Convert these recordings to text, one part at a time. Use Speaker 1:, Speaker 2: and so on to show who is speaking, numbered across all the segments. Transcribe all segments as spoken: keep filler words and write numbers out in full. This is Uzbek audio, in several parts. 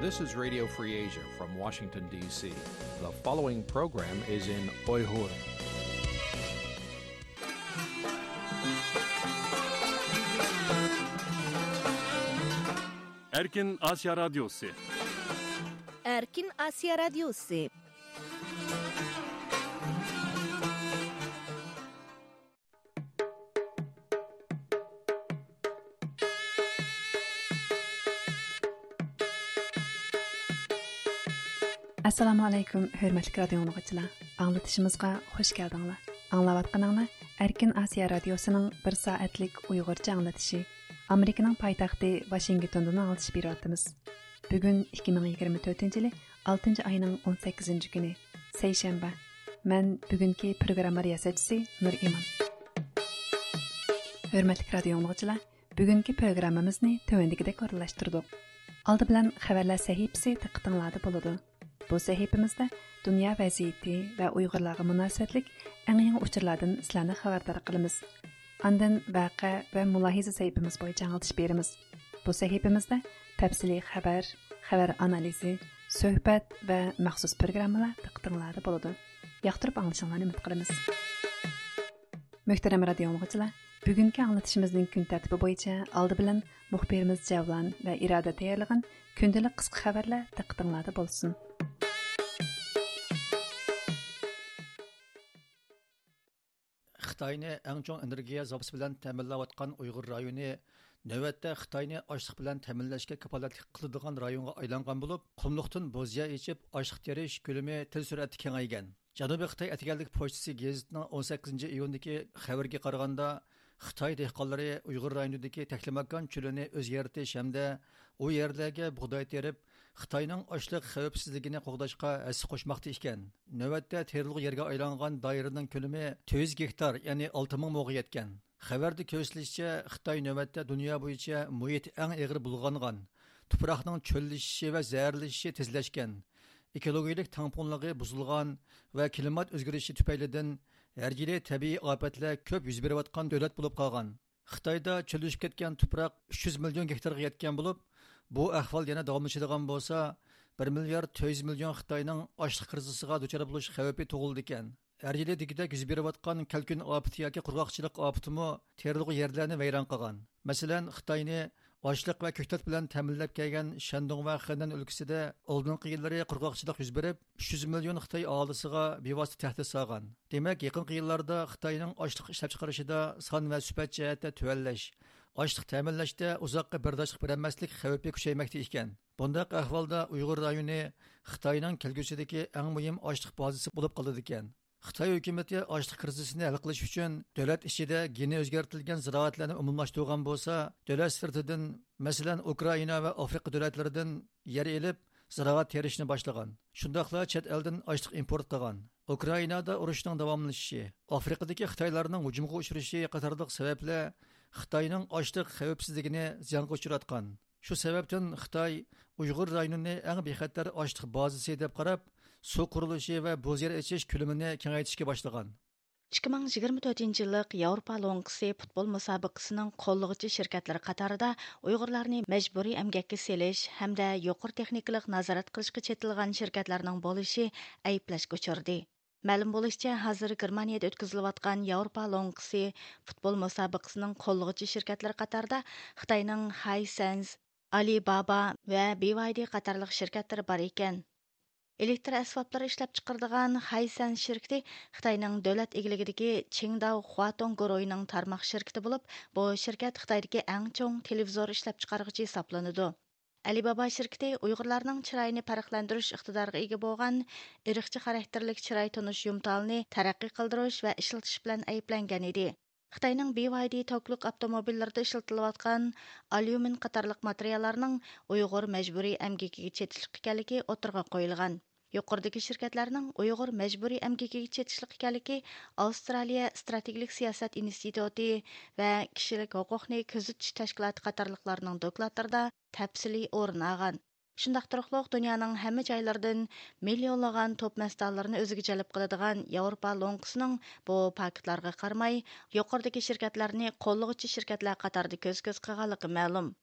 Speaker 1: This is Radio Free Asia from Washington, D C. The following program is in Uyghur.
Speaker 2: Erkin Asya Radyosu.
Speaker 3: Erkin Asya Radyosu.
Speaker 4: Assalamu alaykum, hörmətli radio dinləyicilər. Anlatışımızğa xoş gəldiniz. Anlayatqanlar Erkin Asiya Radiosu'nun bir saatlik Uyğurca anlatışı. Amerikanın paytaxtı Washington'dan alış biratımız. Bugün iki ming yigirma to'rtinchi yili oltinchi ayının o'n sakkizinchi günü, seyşembe. Mən bugünkü proqram riyasətçisi Nur İman. Hörmətli radio dinləyicilər, bugünkü proqramımızı tövəndikidək orunlaşdırdıq. Aldı bilan xəbərlər səhifəsi diqqətinizdə boladı. Bu səhifəmizdə dünya vəziyyəti və Uyğurlarga münasibətlik ən yeni uçurlardan sizlərni xəbərdar qılımız. Andan vaqe və mülahiza səhifəmiz boyunca anlatış berimiz. Bu səhifəmizdə təfsili xəbər, xəbər analizi, söhbət və məxsus proqramlar diqqətinizdə boladı. Yaxtırıb anlaşılmanı ümid qılımız. Möhtərəm radio dinləyicilər, bugünkü anlatışımızın gün tərtibi boyunca aldı bilan müxbirimiz Javlan və İrada tayyorlagan gündəlik qısqa xəbərlər diqqətinizdə bolsun.
Speaker 5: Xitoyni eng chong energiya zapasi bilan ta'minlayotgan Uyg'ur rayoni navbatda Xitoyni ochliq bilan ta'minlashga kafolatlik qiladigan rayonga aylangan bo'lib, qumliqdan bo'zya ichib ochliq terish ko'lami tez sur'atda kengaygan. Janubiy Xitoy Atiganlik pochtasi gazetining o'n sakkizinchi iyundagi xabarga qaraganda, Xitoy dehqonlari Uyg'ur rayonidagi taklamakan cho'lini o'zgartirish hamda u yerlarga bug'doy terib, Xitoyning ochliq xavfsizligini qo'g'dashga hassa qo'shmoqda ekan. Navbatda terilg'i yerga aylangan doiraning ko'lami to'rt yuz gektar, ya'ni olti ming mo'ga yetgan. Xabarda ko'rsatilishicha, Xitoy navbatda dunyo bo'yicha muhit eng og'ir bulg'angan, tuproqning cho'llashishi va zaharlashishi tezlashgan, ekologik tangpunligi buzilgan va klimat o'zgarishi tufaylidan har yili tabiiy ofatlar ko'p yuz berayotgan davlat bo'lib qolgan. Xitoyda cho'llashib ketgan tuproq uch yuz million gektarga yetgan bo'lib, bu ahvol yana davomlashadigan bo'lsa, bir milliard to'rt yuz million Xitoyning ochliq krizisiga duchor bo'lish xavfi tug'ildi ekan. Har yili digidek yuz berayotgan kalkun ofati yoki qurg'oqchilik ofatimi terilg'i yerlarni vayron qilgan. Masalan, Xitoyni ochliq va ko'ktat bilan ta'minlab kelgan Shandong va Xenan o'lkasida oldingi yillari qurg'oqchilik yuz berib, uch yuz million Xitoy aholisiga bevosita tahdid solgan. Demak, yaqin yillarda Xitoyning ochliq ishlab chiqarishida son va sifat jihatda tuvallash, ochliq ta'minlashda uzoqqa bardoshlik bermaslik xavfi kuchaymoqda ekan. Bundaq ahvolda Uyg'ur rayoni Xitoyning kelgusidagi eng muhim ochliq bazasi bo'lib qoladi ekan. Xitoy hukumati ochliq krizisini hal qilish uchun davlat ichida geni o'zgartirilgan ziroatlarni umumlashtirgan bo'lsa, davlat sirtidan, masalan, Ukraina va Afrika davlatlaridan yer elib, ziroat terishni boshlagan. Shundaqla chet eldan ochliq import qilgan. Ukrainada urushning davomlashishi, Afrikadagi Xitoylarning hujumga uchrashi qatorliq sabablar Xitoyning ochliq xavfsizligini ziyonga uchratgan. Shu sababdan Xitoy Uyg'ur rayonini eng bexatar ochliq bazasi deb qarab, suv qurilishi va bo'zyer ichish ko'lamini kengaytirishga boshlagan.
Speaker 3: ikki ming yigirma to'rtinchi yillik Yevropa Lonkisi futbol musobaqasining qo'llovchi shirkatlari qatorida Uyg'urlarni majburiy emgakka selish hamda yuqori texnikalik nazorat qilishga chetilgan shirkatlarning bo'lishi ayblashga uchirdi. Ma'lum bo'lishicha, hozir Germaniyada o'tkazilayotgan Yevropa Lonkisi futbol musobaqasining qo'llovchi shirkatlari qatorida Xitoyning Hisense, Alibaba va B Y D qatorliq shirkatlari bor ekan. Elektr asboblari ishlab chiqaradigan Hisense shirkati Xitoyning davlat egiligidagi Qingdao Huatong guruhining tarmoq shirkati bo'lib, bu shirkat Xitoydagi eng chong televizor ishlab chiqaruvchi hisoblanadi. Alibaba shirkati Uyg'urlarning chiroyini farqlantirish iqtidoriga ega bo'lgan irqchi xarakterlik chiroy tonish yumtalni taraqqiy qildirish va ishlatish bilan ayblangan edi. Xitoyning B Y D tokluk avtomobillarida ishlatilayotgan alyumin qatorliq materiallarning Uyg'ur majburiy emgakiga chetishlik ekanligi o'tirg'a qo'yilgan. Yuqoridagi shirkatlarning Uyg'ur majburiy emgakiga chetishlik ekanligi Avstraliya strategik siyosat instituti va kishilik huquqni kuzatish tashkiloti qatorliqlarning dokladlarida tafsiliy o'rin olgan. Shundaq turqliq dunyoning hamma joylaridan millionlagan top mastallarni o'ziga jalb qiladigan Yevropa Lonkisining bu paketlarga qaramay, yuqoridagi shirkatlarni qo'llovchi shirkatlar qatorida ko'z-ko'z qilganligi ma'lum.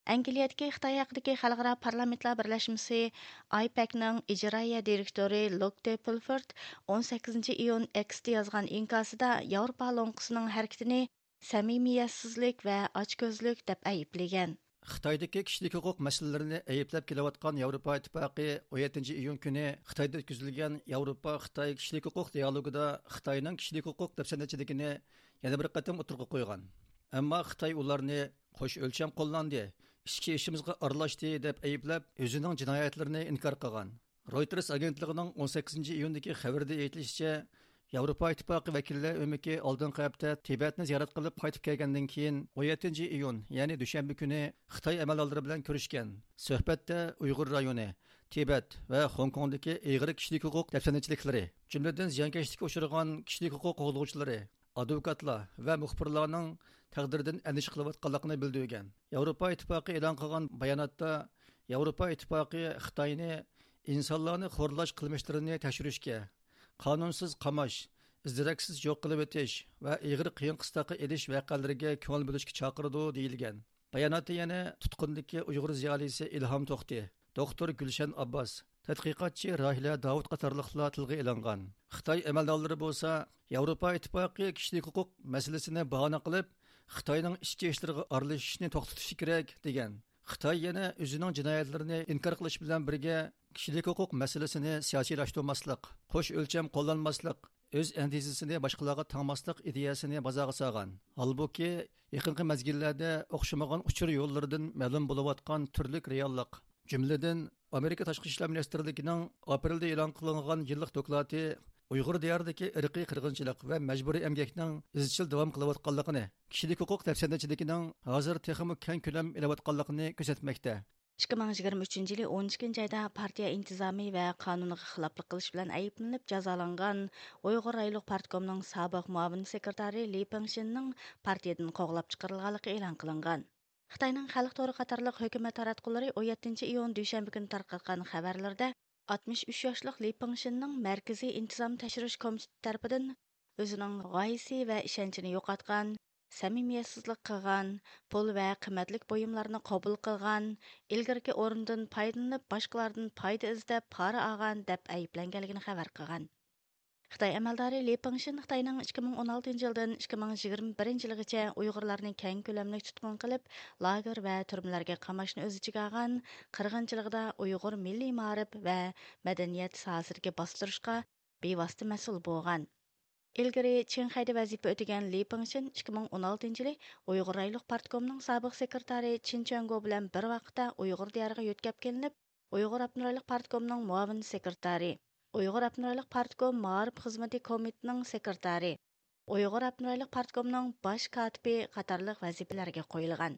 Speaker 3: Angliyadagi Xitoy haqidagi xalqaro parlamentlar birlashmasi I P A Cning ijroiya direktori Luke de Pulford o'n sakkizinchi iyun X'da yozgan inkasida Yevropa lo'nqisining harakatini samimiyatsizlik va ochko'zlik deb ayblagan.
Speaker 5: Xitoydagi kishilik huquq masalalarini ayblab kelayotgan Yevropa Ittifoqi o'n yettinchi iyun kuni Xitoyda o'tkazilgan Yevropa Xitoy kishilik huquq dialogida Xitoyning kishilik huquq dafsandachiligini yana bir qatam o'tirg'a qo'ygan. Ammo Xitoy ularni qo'sh o'lcham qo'llandi, ichki ishimizga aralashdi deb ayblab, o'zining jinoyatlarini inkor qilgan. Reuters agentligining o'n sakkizinchi iyundagi xabarida aytilishicha, Yevropa Ittifoqi vakillari o'miki oldingi hafta Tibetni ziyorat qilib qaytib kelgandan keyin o'n yettinchi iyun, ya'ni dushanba kuni Xitoy amaldorlari bilan ko'rishgan. Suhbatda Uyg'ur rayoni, Tibet va Hong Kongdagi ig'ir kishilik huquq dafsanachiliklari, jumladan ziyonkashlikka uchragan kishilik huquq qo'g'duvchilari, advokatlar va muxbirlarning taqdiridan andish qilayotganligini bildirgan. Yevropa Ittifoqi e'lon qilgan bayonotda Yevropa Ittifoqi Xitoyni insonlarni xo'rlash qilmishlarini tekshirishga, qonunsiz qamash, izdiraksiz yo'q qilib o'tish va ig'ir qiyin qistoqqa elish voqealariga ko'ngil bo'lishga chaqirdi deyilgan. Bayonotda yana tutqundagi Uyg'ur ziyolisi Ilhom To'xti, doktor Gulshan Abbos, tadqiqotchi Rahila Davud qatorliqlar tilga ilingan. Xitoy amaldorlari bo'lsa, Yevropa Ittifoqi kishilik huquq masalasini bahona qilib, Xitoyning ichki ishlariga aralashishni to'xtatishi kerak degan. Xitoy yana o'zining jinoyatlarini inkor qilish bilan birga kishilik huquq masalasini siyosiylashtirmaslik, qo'sh o'lcham qo'llanmaslik, o'z andizasini boshqalarga tangmaslik ideyasini bazaga solgan. Holbuki yaqinqi mezgillarda o'xshamagan uchur yo'llaridan ma'lum bo'layotgan turli reallik, jumladan Amerika tashqi ishlar ministrligining aprelda e'lon qilingan yillik doklati Uyg'ur diyoridagi irqiy qirg'inchilik va majburiy emgakning izchil davom qilayotganligini, kishilik huquq dafsandachiligining hozir texmi keng ko'lam ilayotganligini ko'rsatmoqda.
Speaker 3: ikki ming yigirma uchinchi yili o'n ikkinchi oyda partiya intizomiy va qonuniga xiloflik qilish bilan ayblanib jazolangan Uyg'ur rayonlik partkomining sobiq muavin sekretari Li Pengshinning partiyadan qo'g'lab chiqarilganligi e'lon qilingan. Xitoyning xalq to'ri qatorliq hukumat taratqullari o'n yettinchi iyun dushanba kuni tarqatgan xabarlarda oltmish uch yoshlik Li Pengshinning Markaziy intizom tekshirish komiteti tarafidan o'zining g'oyasi va ishonchini yo'qotgan, samimiyatsizlik qilgan, pul va qimmatlik buyumlarni qabul qilgan, ilgirki o'rindan foydalanib boshqalardan foyda izlab pora olgan deb ayblanganligini xabar qilgan. Xitoy amaldori Li Pengshin Xitoyning ikki ming o'n oltinchi yildan ikki ming yigirma birinchi yilgacha Uyg'urlarni keng ko'lamli tutqun qilib, lager va turmalarga qamashni o'z ichiga olgan, qirg'inchiligida Uyg'ur milliy ma'rif va madaniyat sohasidagi bostirishga bevosita mas'ul bo'lgan. Ilgari Qinghayda vazifa o'tagan Li Pengshin ikki ming o'n oltinchi yili Uyg'ur rayonlik partkomining sobiq sekretari Chin Chongo bilan bir vaqtda Uyg'ur diyoriga yo'tkab kelinib, Uyg'ur Abnurayonlik partkomining muavin sekretari, Uyg'ur Abnurayonlik partkom ma'rif xizmati komitetining sekretari, Uyg'ur Abnurayonlik partkomining bosh kotibi qatorliq vazifalarga qo'yilgan.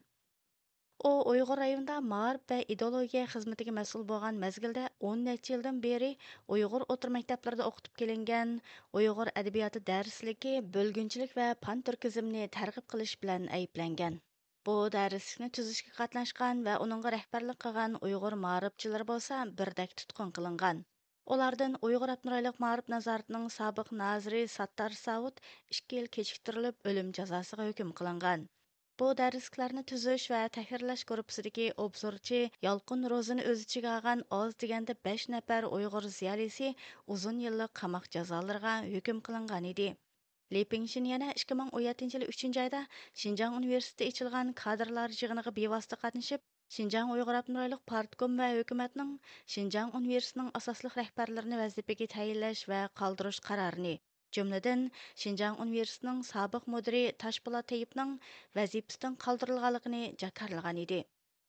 Speaker 3: U Uyg'ur rayonida ma'rif va ideologiya xizmatiga mas'ul bo'lgan mezgilda o'n necha yildan beri Uyg'ur o'tir maktablarida o'qitib kelingan Uyg'ur adabiyoti darsligi, bo'lgunchilik va pan-turkizmni targ'ib qilish bilan ayblangan. Bu darslikni tuzishga qatnashgan va uningga rahbarlik qilgan Uyg'ur ma'rifchilari bo'lsa birdek tutqun qilingan. Ulardan Uyg'ur Abnurayonlik ma'rif nazoratining sobiq noziri Sattar Savud ikki yil kechiktirilib o'lim jazosiga hukm qilingan. Bu darsliklarni tuzish va tahrirlash guruhidagi obzorchi Yolqin Ro'zini o'z ichiga olgan oz deganda besh nafar Uyg'ur ziyolisi uzun yillik qamoq jazolariga hukm qilingan edi. Li Pengshin yana ikki ming o'n yettinchi yil uchinchi oyda Xinjiang universitetida ochilgan kadrlar yig'iniga bevosita qatnashib, Xinjiang Uyg'ur Abnurayonlik partkom va hukumatning Xinjiang universitetining asosli rahbarlarini vazifaga tayinlash va qoldirish qarorini, jumladan Xinjiang universitetining sobiq mudiri Toshpo'lat Tayyibning vazifasidan qoldirilganligini jakarlagan edi.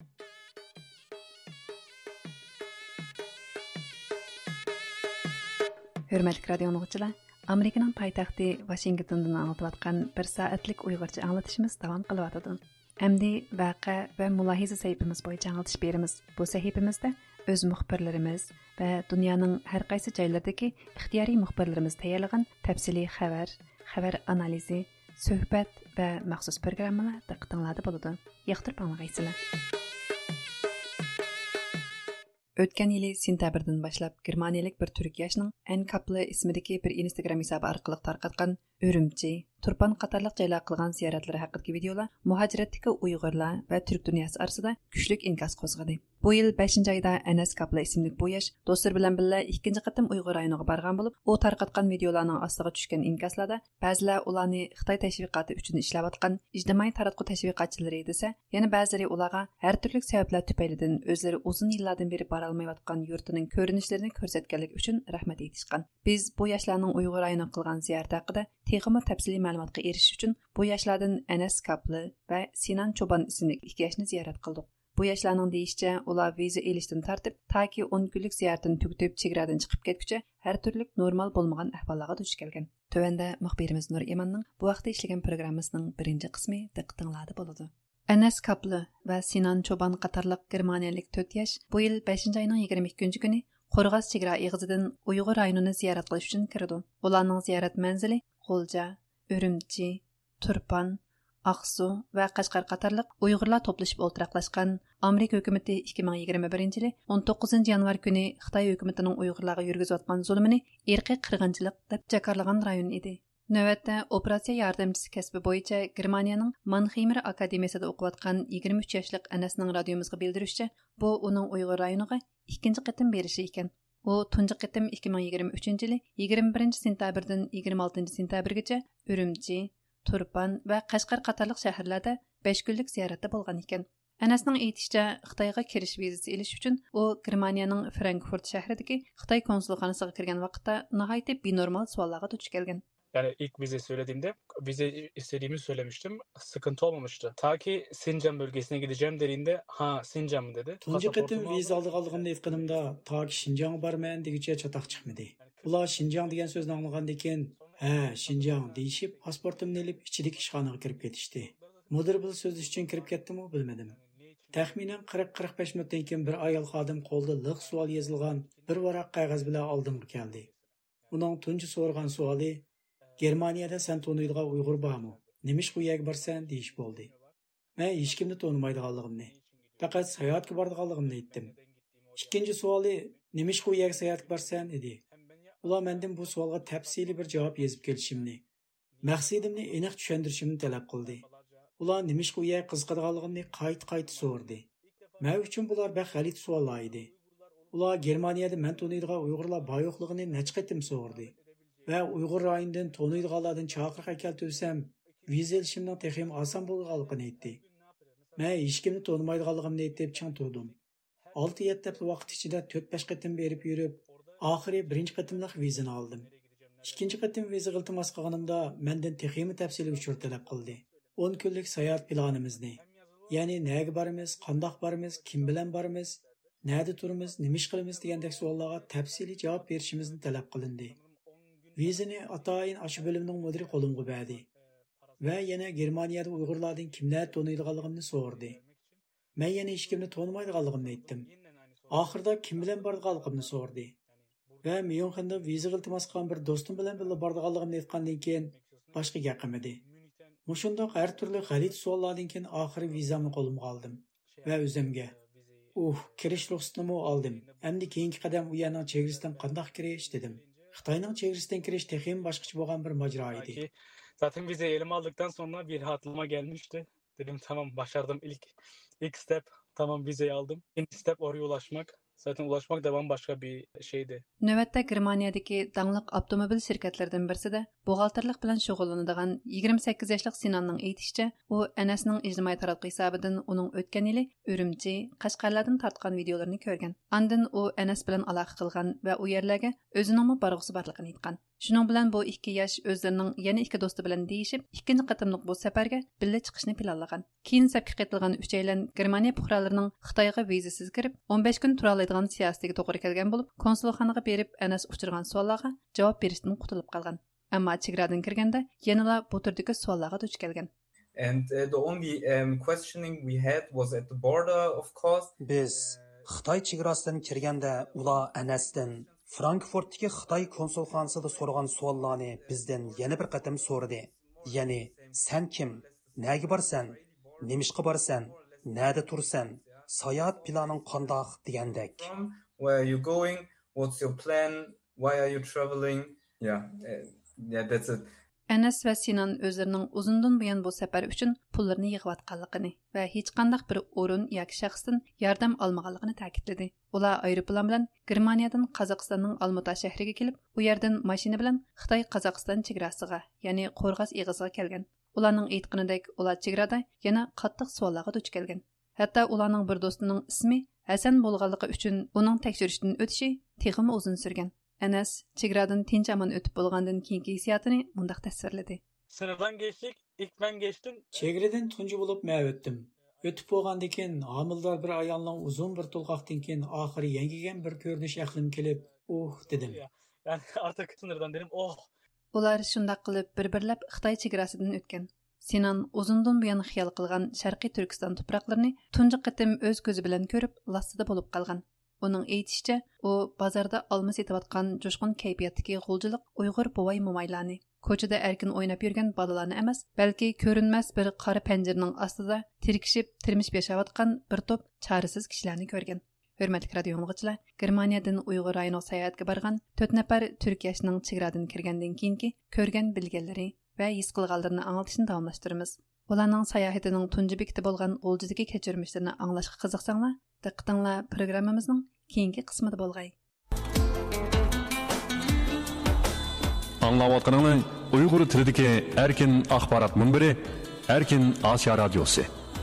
Speaker 4: Hürmetli radio dinləyicilər, Amerikanın paytaxtı Washingtondan anlatılan bir saatlik Uyğurca anlatışımız davam qılıbdı. Əmdi vaqe və mülahiza səhifimiz boyunca anlatış berimiz. Bu səhifimizdə öz müxbirlərimiz və dünyanın hər qaysı yerlərindəki ixtiyari müxbirlərimiz tayyorlagan təfsili xəbər, xəbər analizi, söhbət və məxsus proqramlar diqqətinizdə болады. Yaxtırıb anlayırsınızlar. Ötken yılı sentabrdan başlap Germaniyalik bir Türk yaşının N Kaplı ismideki bir Instagram hesabı arqılıq tarqatqan Ürümçi, Turpan qatarlıq joylar qilgan ziyoratlari haqidagi videolar muhaciratdagi Uyg'urlar va Türk dunyasi orasida kuchlik inkas qo'zg'adi. Bu yil beshinchi oyda Anas Kapla ismli bu yosh do'stlar bilan birga ikkinchi qatim Uyg'ur rayoniga borgan bo'lib, u tarqatgan videolarning ostiga tushgan inkaslarda ba'zilar ularni Xitoy tashviqoti uchun ishlayotgan ijtimoiy taratquv tashviqotchilari desa, yana ba'zilari ularga har turli sabablar tufaylidan o'zlari uzun yillardan beri bora olmayotgan yurtining ko'rinishlarini ko'rsatganlik uchun rahmat aytishgan. Biz bu yoshlarning Uyg'ur rayoniga qilgan ziyorati haqida texnik tafsiliy ma'lumotga erishish uchun bu yoshlardan Anas Kapla va Sinan Choban ismli ikki yoshni ziyorat qildik. Bu yoshlarning deyishicha, ular viza elishdan tartib taki o'n kunlik ziyoratini tugatib chegaradan chiqib ketguncha har turli normal bo'lmagan ahvollarga duch kelgan. Tövəndə muxbirimiz Nur Imanning bu vaqtda ishlagan programmasining birinchi qismi diqqatinglarda bo'ladi. Anas Kapla va Sinan Choban qatorliq germaniyalik to'rt yosh bu yil beshinchi oyning yigirma ikkinchi kuni Qo'rg'os chegara eg'izidan Uyg'ur rayonini ziyorat qilish uchun kirdi. Ularning ziyorat manzili Qo'lja, Urumchi, Turpan, Aqsu va Qashqar qatorliq Uyg'urlar to'plashib o'ltiraqlashgan Amerika hukumatı ikki ming yigirma birinchi yili o'n to'qqizinchi yanvar kuni Xitoy hukumatining Uyg'urlarga yurgizayotgan zulmini irqiy qirg'inchilik deb jakarlagan rayon edi. Növətdə operatsiya yardımçısı kəsbi boyunca Germaniyaning Mannheimer akademiyasida o'qiyotgan yigirma uch yoshlik Anasning radiomizga bildirishcha, bu uning Uyg'ur rayoniga ikkinchi qatim berishi ekan. U tunji qatim ikki ming yigirma uchinchi yili yigirma birinchi sentyabrdan yigirma oltinchi sentyabrgacha Urumchi, Turpan va Qashqar qatorliq shaharlarda besh kunlik ziyoratda bo'lgan ekan. Anasning aytishicha, Xitoyga kirish vizasi olish uchun u Germaniyaning Frankfurt shahridagi Xitoy konsulxonasiga kirgan vaqtda nihoyatda benormal savollarga duch kelgan.
Speaker 2: Yani ilk vize söylediğimde vize istediğimi söylemiştim. Sıkıntı olmamıştı. Ta ki Sincan bölgesine gideceğim dediğinde ha Sincan mı dedi.
Speaker 6: Tunji qatim vize aldık aldığımda aytqanımda ta ki Şinjan'a barman degicha çataq chiqmadi. Ular Şinjan degan so'zni anglagandan keyin ha Şinjan deyishib pasportimni olib ichidagi ishxonaga kirib ketishdi. Mudir bu so'z uchun kirib ketdimi bilmadim. Taxminan qirq qirq besh minutdan keyin bir ayol xodim qo'lda liq savol yozilgan bir varaq qog'oz bilan oldimga keldi. Uning tunji so'rgan savoli Germaniyada sen tanıydigan Uyg'ur bormi? Nemish bu yerga borsan deyish bo'ldi. Men hech kimni tanimaydiganligimni, faqat sayohatga bordiganligimni aytdim. Ikkinchi savoli nemish bu yerga sayohatga borsan edi. Ular mendan bu savolga tafsiliy bir javob yozib kelishimni, maqsadimni aniq tushuntirishimni talab qildi. Ular nemish bu yerga qiziqadiganligimni qayta-qayta so'radi. Men uchun bular bir g'alit savollar edi. Ular Germaniyada men tanıydigan Uyg'urlar bor yo'qligini necha qatim so'radi. Ve Uyghur rayonidan tanıydiganlardan chaqiriq keltirsam, viza olishimning texim oson bo'lganligini aytdi. Men hech kimni tanimaydiganligimni aytib chang turdim. olti yetti hafta vaqt ichida to'rt besh qatim berib yurib, oxiri birinchi qatimliq vizani oldim. Ikkinchi qatim viza iltimos qilganimda mendan texim tafsiliy uchur talab qildi. o'n kunlik sayohat planimizni, ya'ni nega boramiz, qandoq boramiz, kim bilan boramiz, nerede turamiz, nima ish qilamiz degandek savollarga tafsiliy javob berishimizni talab qilindi. Vizini atayin aşı bölümünün müdiri qo'limga berdi ve yana Germaniyada Uyg'urlardan kimlar tanıydiganligimni so'radi. Men yana hech kimni tanimaydiganligimni aytdim. Oxirida kim bilan bordiganligimni so'radi. Ve Myunxenda viza iltimos qilgan bir do'stim bilan birga bordiganligimni aytgandan keyin boshqa gap qilmadi. Mushundoq har turli g'alit savollardan keyin oxiri vizamni qo'limga oldim ve o'zimga uh kirish ruxsatini oldim. Endi keyingi qadam u yerning chegarasidan qandoq kirish dedim. Xitoyning chegarasidan kirish texim boshqacha bo'lgan bir majro edi.
Speaker 2: Zaten vize elime aldıktan sonra bir rahatlıma gelmişti. Dedim tamam başardım ilk ilk step. Tamam vizeyi aldım. İkinci step oraya ulaşmak. Zaten ulaşmak da bambaşka bir şeydi.
Speaker 4: Növətdə Germaniyadakı dаңlıq avtomobil şirkətlərindən birisində buğaltırlıq bilan şug'ullanadigan yigirma sakkiz yoshlik Sinanning aytishicha, u anasining ijtimoiy taratquv hisobidan uning o'tgan yili Urumchi, Qashqarlardan tartgan videolarini ko'rgan. Andan u anas bilan aloqa qilgan va u yerlarga o'zining borg'usi borligini aytgan. Shuning bilan bu ikki yosh o'zlarining yana ikki do'sti bilan deyishib, ikkinchi qatimliq bu safarga birga chiqishni planlagan. Keyin safga qaytilgan uchaylan Germaniya fuqarolarining Xitoyga vizasiz kirib, o'n besh kun tura oladigan siyosatiga to'g'ri kelgan bo'lib, konsulxonaga berib anas uchirgan savollarga javob berishdan qutulib qolgan. Ammo chegaradan kirganda yanala bu turdagi savollarga duch kelgan.
Speaker 7: And uh, the only um, questioning we had was at the border, of course.
Speaker 8: Biz Xitoy chegarasidan kirganda ular anasdan Frankfurtdagi Xitoy konsulxonasida so'ragan savollarni bizdan yana bir qatim so'radi. Ya'ni sen kim? Nega borsan? Nemishqa borsan? Nada tursan? Sayohat planing qandoq degandek.
Speaker 7: Where are you going? What's your plan? Why are you traveling? Yeah, uh, yeah, that's it.
Speaker 4: Anas va Sinan o'zlarining uzundan buyon bu safar uchun pullarni yig'ayotganligini va hech qanday bir o'rin yoki shaxsdan yordam olmaganligini ta'kidladi. Ular aeroplan bilan Germaniyadan Qozog'istonning Almuta shahriga kelib, u yerdan mashina bilan Xitoy-Qozog'iston chegarasiga, ya'ni Qo'rg'as ig'isiga kelgan. Ularning aytganidek, ular chegarada yana qattiq savollarga duch kelgan. Hatto ularning bir do'stining ismi Hasan bo'lganligi uchun uning tekshirishdan o'tishi texmi uzun surgan. Anas chegaradan tinch amon o'tib bo'lgandan keyingi hissiyotini mundaq tasvirladi.
Speaker 2: Sınırdan geçtik, ilk ben geçtim.
Speaker 6: Chegaradan tunji bo'lib men o'tdim. O'tib bo'lgandan keyin homildor bir ayolning uzun bir to'lqoqdan keyin oxiri yangigan bir ko'rinish aqlim kelib, "Uh" dedim.
Speaker 2: Yani artık sınırdan dedim, "Oh."
Speaker 4: Ular shundoq qilib bir-birlab Xitoy chegarasidan o'tgan. Sinan uzundan buyon xiyol qilgan Sharqiy Turkiston tuproqlarini tunji qatim o'z ko'zi bilan ko'rib, lassida bo'lib qolgan. Uning aytishicha, u bozorda olma setayotgan jo'shqin kayfiyatdagi g'uljilik Uyg'ur buvay momaylarni, ko'chada erkin o'ynab yurgan bolalarni emas, balki ko'rinmas bir qora panjirning ostida tirkishib, tirmishib yashayotgan bir to'p chorasiz kishilarni ko'rgan. Hurmatli radio dinləyicilər, Germaniyadan Uyğur rayonuna sayohatga borgan to'rt nafar Türk yoshining chegaradan kirgandan keyingi ko'rgan bilganlari va his qilganlarini anglitishni davomlashtiramiz. Ularning sayohatining tunji bekiti bo'lgan g'uljidagi kechirmishlarini anglashga qiziqsanglar, diqqatinglar programmamizning keyingi qismida bo'lg'ay.
Speaker 9: Anlayotganingiz Uyg'ur tilidagi erkin axborot munbiri, Erkin Osiyo radiosi.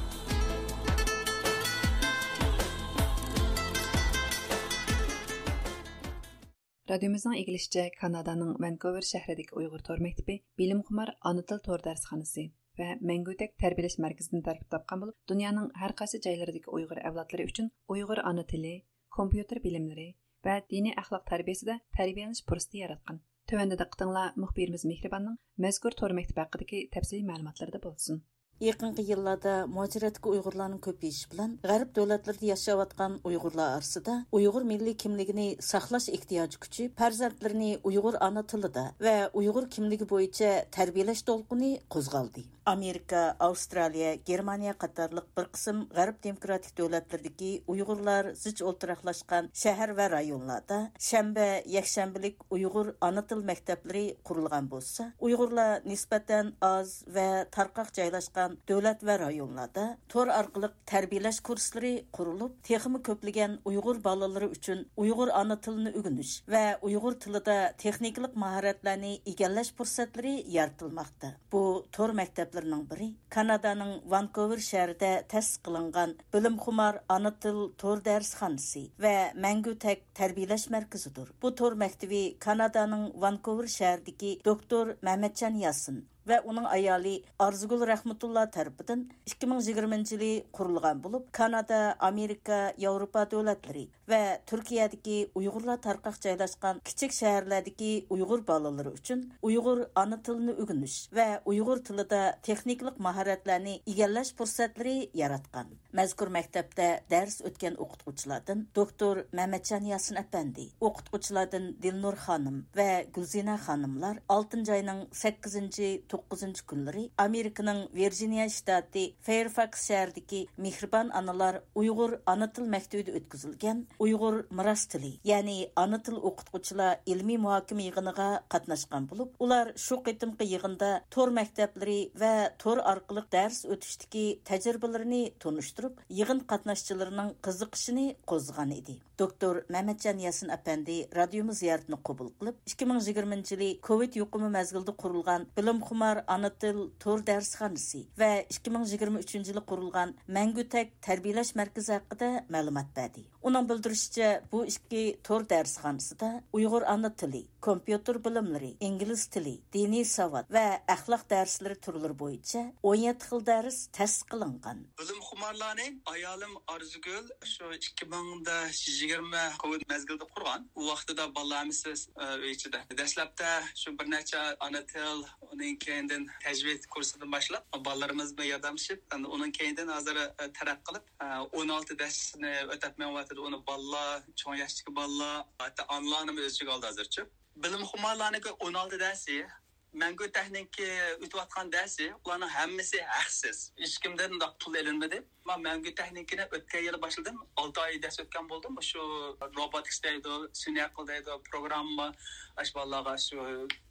Speaker 4: Radiomizning egilishicha Kanadaning Vancouver shahridagi Uyg'ur tor maktabi bilimxumar ona til tor darsxonasi va Mangutek tarbiyalash markazidan tarkib topgan bo'lib, dunyoning har qaysi joylaridagi Uyg'ur avlodlari uchun Uyg'ur ona tili, kompyuter bilimlari va diniy axloq tarbiyasida tarbiyalanish fursati yaratgan. Tövəndə diqqətinizlər müxbirimiz Mehribonning mazkur tor maktabi haqidagi tafsiliy ma'lumotlarda bo'lsin.
Speaker 10: Yaqinqi yillarda muajiratga Uyg'urlarning ko'payishi bilan G'arb davlatlarida yashayotgan Uyg'urlar orasida Uyg'ur milliy kimligini saqlash ehtiyoji kuchi farzandlarini Uyg'ur ona tilida va Uyg'ur kimligi bo'yicha tarbiyalash to'lqini qo'zg'aldi. Amerika, Avstraliya, Germaniya qatorliq bir qism G'arb demokratik davlatlaridagi Uyg'urlar zich o'ltiraqlashgan shahar va rayonlarda shanba, yakshanbalik Uyg'ur ona til maktablari qurilgan bo'lsa, Uyg'urlar nisbatan oz va tarqoq joylashgan davlat va rayonlarda tor orqali tarbiyalash kurslari qurilib, texmi ko'plagan Uyg'ur bolalari uchun Uyg'ur ona tilini o'rganish va Uyg'ur tilida texnikalik mahoratlarni egallash fursatlari yaratilmoqda. Bu tor maktablarining biri Kanadaning Vancouver shahrida ta'sis qilingan bilimxumar ona til tor darsxonasi va Mangutek tarbiyalash markazidir. Bu tor maktabi Kanadaning Vancouver shahridagi doktor Mamatjon Yasin ve onun ayali Arzugul Rahmetullah tarafından ikki ming yigirmanchi yili qurilgan bo'lib, Kanada, Amerika, Yevropa davlatlari ve Türkiye'deki Uyg'urlar tarqaq joylashgan kichik shaharlardagi Uyg'ur bolalari uchun Uyg'ur ona tilini o'rganish va Uyg'ur tilida texniklik mahoratlarni egallash fursatlari yaratgan. Mazkur maktabda dars o'tgan o'qituvchilardan doktor Mamatjon Yasin apandi, o'qituvchilardan Dilnur xonim va Gulzina xonimlar oltinchi oyning sakkizinchi to'qqizinchi kunlari Amerikaning Virginia shtati Fairfax shahridagi Mehribon onalar Uyg'ur ona til maktabida o'tkazilgan Uyg'ur miros tili, ya'ni ona til o'qituvchilar ilmiy muhokama yig'iniga qatnashgan bo'lib, ular shu qitimqi yig'inda tor maktablari va tor orqali dars o'tishdagi tajribalarini tunishtirib, yig'in qatnashchilarining qiziqishini qo'zg'agan edi. Doktor Mamatjon Yasin apandi radiomiz ziyoratini qabul qilib, ikki ming yigirmanchi yili Covid yuqumi mazgilida qurilgan bilimxumar ona til tor darsxonasi va ikki ming yigirma uchinchi yili qurilgan Mangutek tarbiyalash markazi haqida ma'lumot berdi. Uning bildirishicha, bu ikki tor darsxonasida Uyg'ur ona tili, kompyuter bilimlari, ingliz tili, diniy savat va axloq darslari turlari bo'yicha o'n yetti xil dars ta'sis qilingan.
Speaker 11: Bilimxumarlarning ayolim Arzugul shu ikki ming yigirma Covid mazgilida qurgan. U vaqtida bolalarimiz ichida dastlabda shu bir necha ona til, uning keyin tajvid kursidan boshlab bolalarimiz bilan yordamlashib, uning keyin hozir taraq qilib o'n olti darsni o'tatmayapti. Uni bolalar, cho'ng yoshdagi bolalar, hatto onlaynni o'z ichiga oldi hozircha. Bilimxumarlarning o'n olti darsi Mangu texniki o'tayotgan darsi, ularning hammasi haqsiz. Hech kimdan pul elinmadi. Men Mangu texnikini o'tgan yil boshladim. olti oy dars o'tgan bo'ldim. Shu robotics deydi, sun'iy aql deydi, programma, ashbolaga shu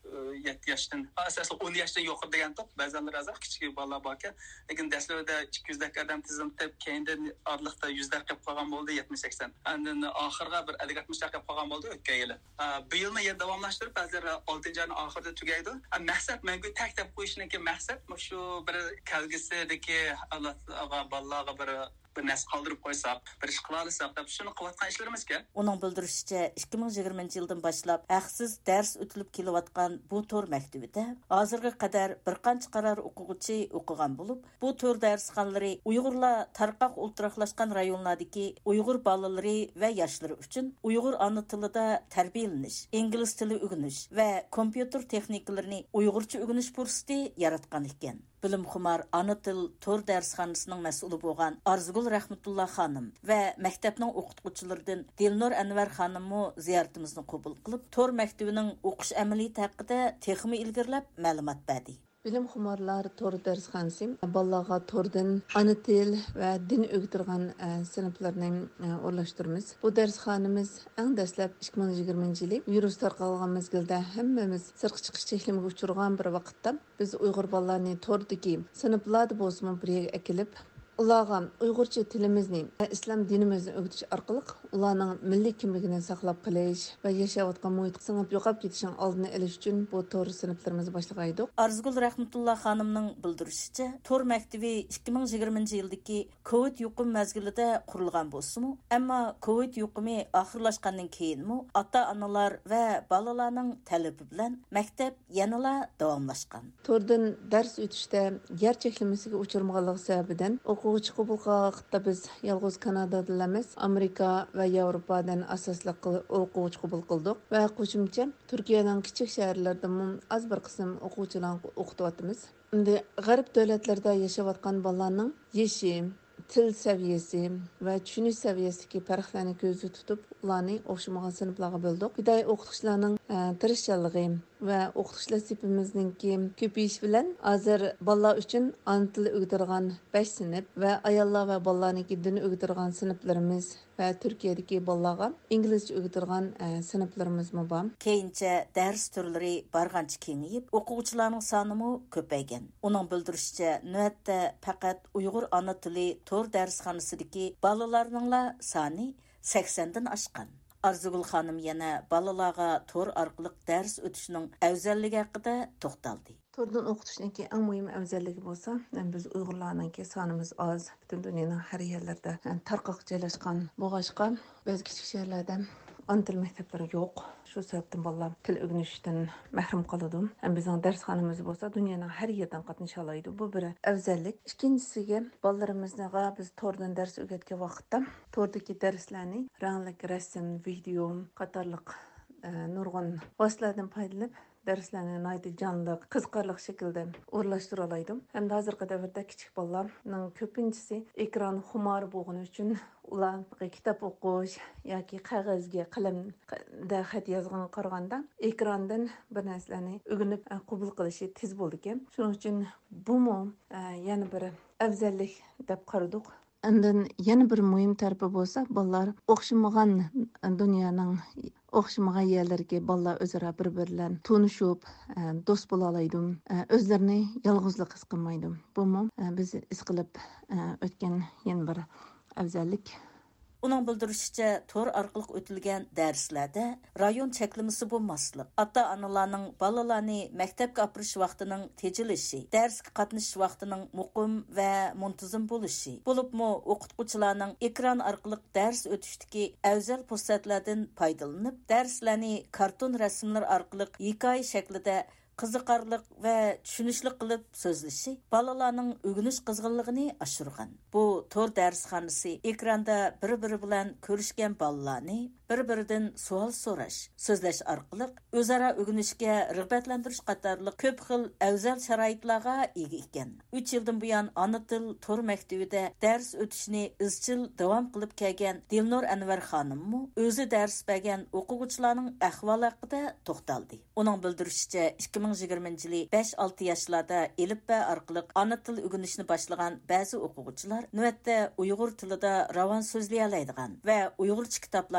Speaker 11: yetti yaşdan, aslında on yaşdan yukarı degan top. Bazıları azar küçük balalar barken. Lekin dastlabda iki yüz dakika adam tizimlab, keyindan orliqda yüz dakika qolgan bo'ldi yetmiş seksen. Endi oxirga bir ellik altmış dakika qolgan bo'ldi o'tgan yili. Bu yilni yana davomlashtirib, ba'zilari oltinchi oyning oxirida tugaydi. Maqsad menga taktab qo'yishniki maqsad shu bir kelgusidagi Allohga balalarga bir bir nas qoldirib qo'ysak, bir ish qila olsak deb shuni qilayotgan ishlarimizga.
Speaker 10: Uning bildirishicha, ikki ming yigirmanchi yildan boshlab haqsiz dars o'tilib kelayotgan bu tor maktabida hozirga qadar bir qancha qarar o'quvchi o'qigan bo'lib, bu tor darsxonalari Uyg'urlar tarqoq o'ltiraqlashgan rayonlardagi Uyg'ur bolalari va yoshlari uchun Uyg'ur ona tilida tarbiyalanish, ingliz tili o'rganish va kompyuter texnikalarini Uyg'urcha o'rganish fursati yaratgan ekan. Bilimxumar ana til tor darsxonasining mas'uli bo'lgan Arzigul Rahmatulloh xonim va maktabning o'qituvchilaridan Dilnur Anvar xonimmi ziyoratimizni qabul qilib, tor maktabining o'qish amaliyoti haqida texmi ilgirlab ma'lumot berdi.
Speaker 12: Bilimxumarlar tor darsxonasi bolalarga tordan ana til va din o'rgatilgan sinflarni o'rlashtiramiz. Bu darsxonamiz eng dastlab ikki ming yigirmanchi yili virus tarqalgan mezgilda hammamiz sirtqa chiqish cheklamiga uchirgan bir vaqtda biz Uyg'ur bolalarni tordagi sinflarda bo'lsin bir yerga akilib, ularga Uyg'urcha tilimizni, islom dinimizni o'rgatish orqali ularning milliy kimligini saqlab qolish va yashayotgan muhitga singib yo'qolib ketishining oldini olish uchun bu tor sinflarimizni boshlagan edik.
Speaker 10: Arzigul Rahmatulloh xonimning bildirishicha, tor maktabi ikki ming yigirmanchi yildagi Covid yuqum mezgilida qurilgan bo'lsa-mu, ammo Covid yuqumi oxirlashgandan keyinmi ota-onalar va bolalarning talabi bilan maktab yanada davomlashgan.
Speaker 12: Tordan dars o'tishda yer cheklamasiga uchirmaganligi sababidan o'quvchi qabul qilishda biz yolg'iz Kanadadan emas, Amerika va Yevropadan asosli o'quvchi qabul qildik va qo'shimcha Turkiyaning kichik shaharlarida az bir qism o'quvchilarni o'qityapmiz. Endi g'arb davlatlarda yashayotgan bolalarning yeshi, til saviyasi va tushunish saviyasidagi farqlarni ko'zda tutib, ularni o'xshamagan sinflarga bo'ldik. Biday o'qituvchilarning tirishchanligi va o'qituvchilar sinfimizningki ko'payish bilan hozir bolalar uchun ona tili o'rgatilgan besh sinf va ayollar va bolalarniki din o'rgatilgan sinflarimiz va Turkiyadagi bolalarga inglizcha o'rgatilgan sinflarimiz bor.
Speaker 10: Keyincha dars turlari bargancha kengayib, o'quvchilarning sonimi ko'paygan. Uning bildirishicha, navbatda faqat Uyg'ur ona tili tor darsxonasidagi bolalarning soni saksondan oshgan. Arzigul xonim yana bolalarga tor orqali dars o'tishining afzalligi haqida to'xtaldi.
Speaker 12: Tordan o'qitishning eng muhim afzalligi bo'lsa, biz Uyg'urlarning sonimiz oz, butun dunyoning har yerlarida tarqoq joylashgan bo'lg'achqa, biz kichik shaharlarda ana til maktablari yo'q. Shu sababdan bolalar til o'rganishdan mahrum qoladi. Ham bizning darsxonamiz bo'lsa, dunyoning har yerdan qatnasha oladi. Bu bir afzallik. Ikkinchisiga, bolalarimizga biz tordan dars o'rgatgan vaqtda tordagi darslarni rangli rasm, video qatorliq nurg'un vositalardan foydalanib darslarni naydi canlı, qiziqarli shaklda o'rlashtira oladi. Ham hozirgi davrda kichik bolalarning ko'pinchisi ekran xumori bo'lgani uchun ular kitob o'qish yoki qog'ozga qalamda xat yozgan qaraganda ekrandan bir narsalarni o'rganib qabul qilishi tez bo'ldi ekan. Shuning uchun bu mu yana bir afzallik deb qaradik. Undan yana bir muhim tarafi bo'lsa, bolalar o'xshamagan dunyoning o'xshamagan yerlarga bolalar o'zaro bir-birlan tanishib, do'st bo'la oladi, o'zlarini yolg'izlik his qilmaydi. Bu biz his qilib o'tgan yana bir afzallik.
Speaker 10: Uning bildirishicha, tor orqali o'tilgan darslarda rayon cheklamasi bo'lmaslik, ota-onalarning bolalarni maktabga opirish vaqtining tejilishi, darsga qatnashish vaqtining muqim va muntazam bo'lishi, bo'libmi o'qituvchilarning ekran orqali dars o'tishdagi afzal fursatlardan foydalanib, darslarni karton rasmlar orqali hikoya shaklida qiziqarliq va tushunishli qilib so'zlashi bolalarning o'rganish qizg'inligini oshirgan. Bu tor darsxonasi ekranda bir-biri bilan ko'rishgan bolalarni bir-biridan savol so'rash, so'zlash orqali o'zaro o'rganishga rag'batlantirish qatorliq ko'p xil afzal sharoitlarga ega ekan. uch yildan buyon ona til tor maktabida dars o'tishni izchil davom qilib kelgan Dilnur Anvar xonimmi o'zi dars bergan o'quvchilarning ahvoli haqida to'xtaldi. Uning bildirishicha, ikki ming yigirmanchi yili besh olti yoshlarda elifba orqali ona til o'rganishni boshlagan ba'zi o'quvchilar navbatda Uyg'ur tilida ravon so'zlay oladigan va Uyg'urcha kitoblarni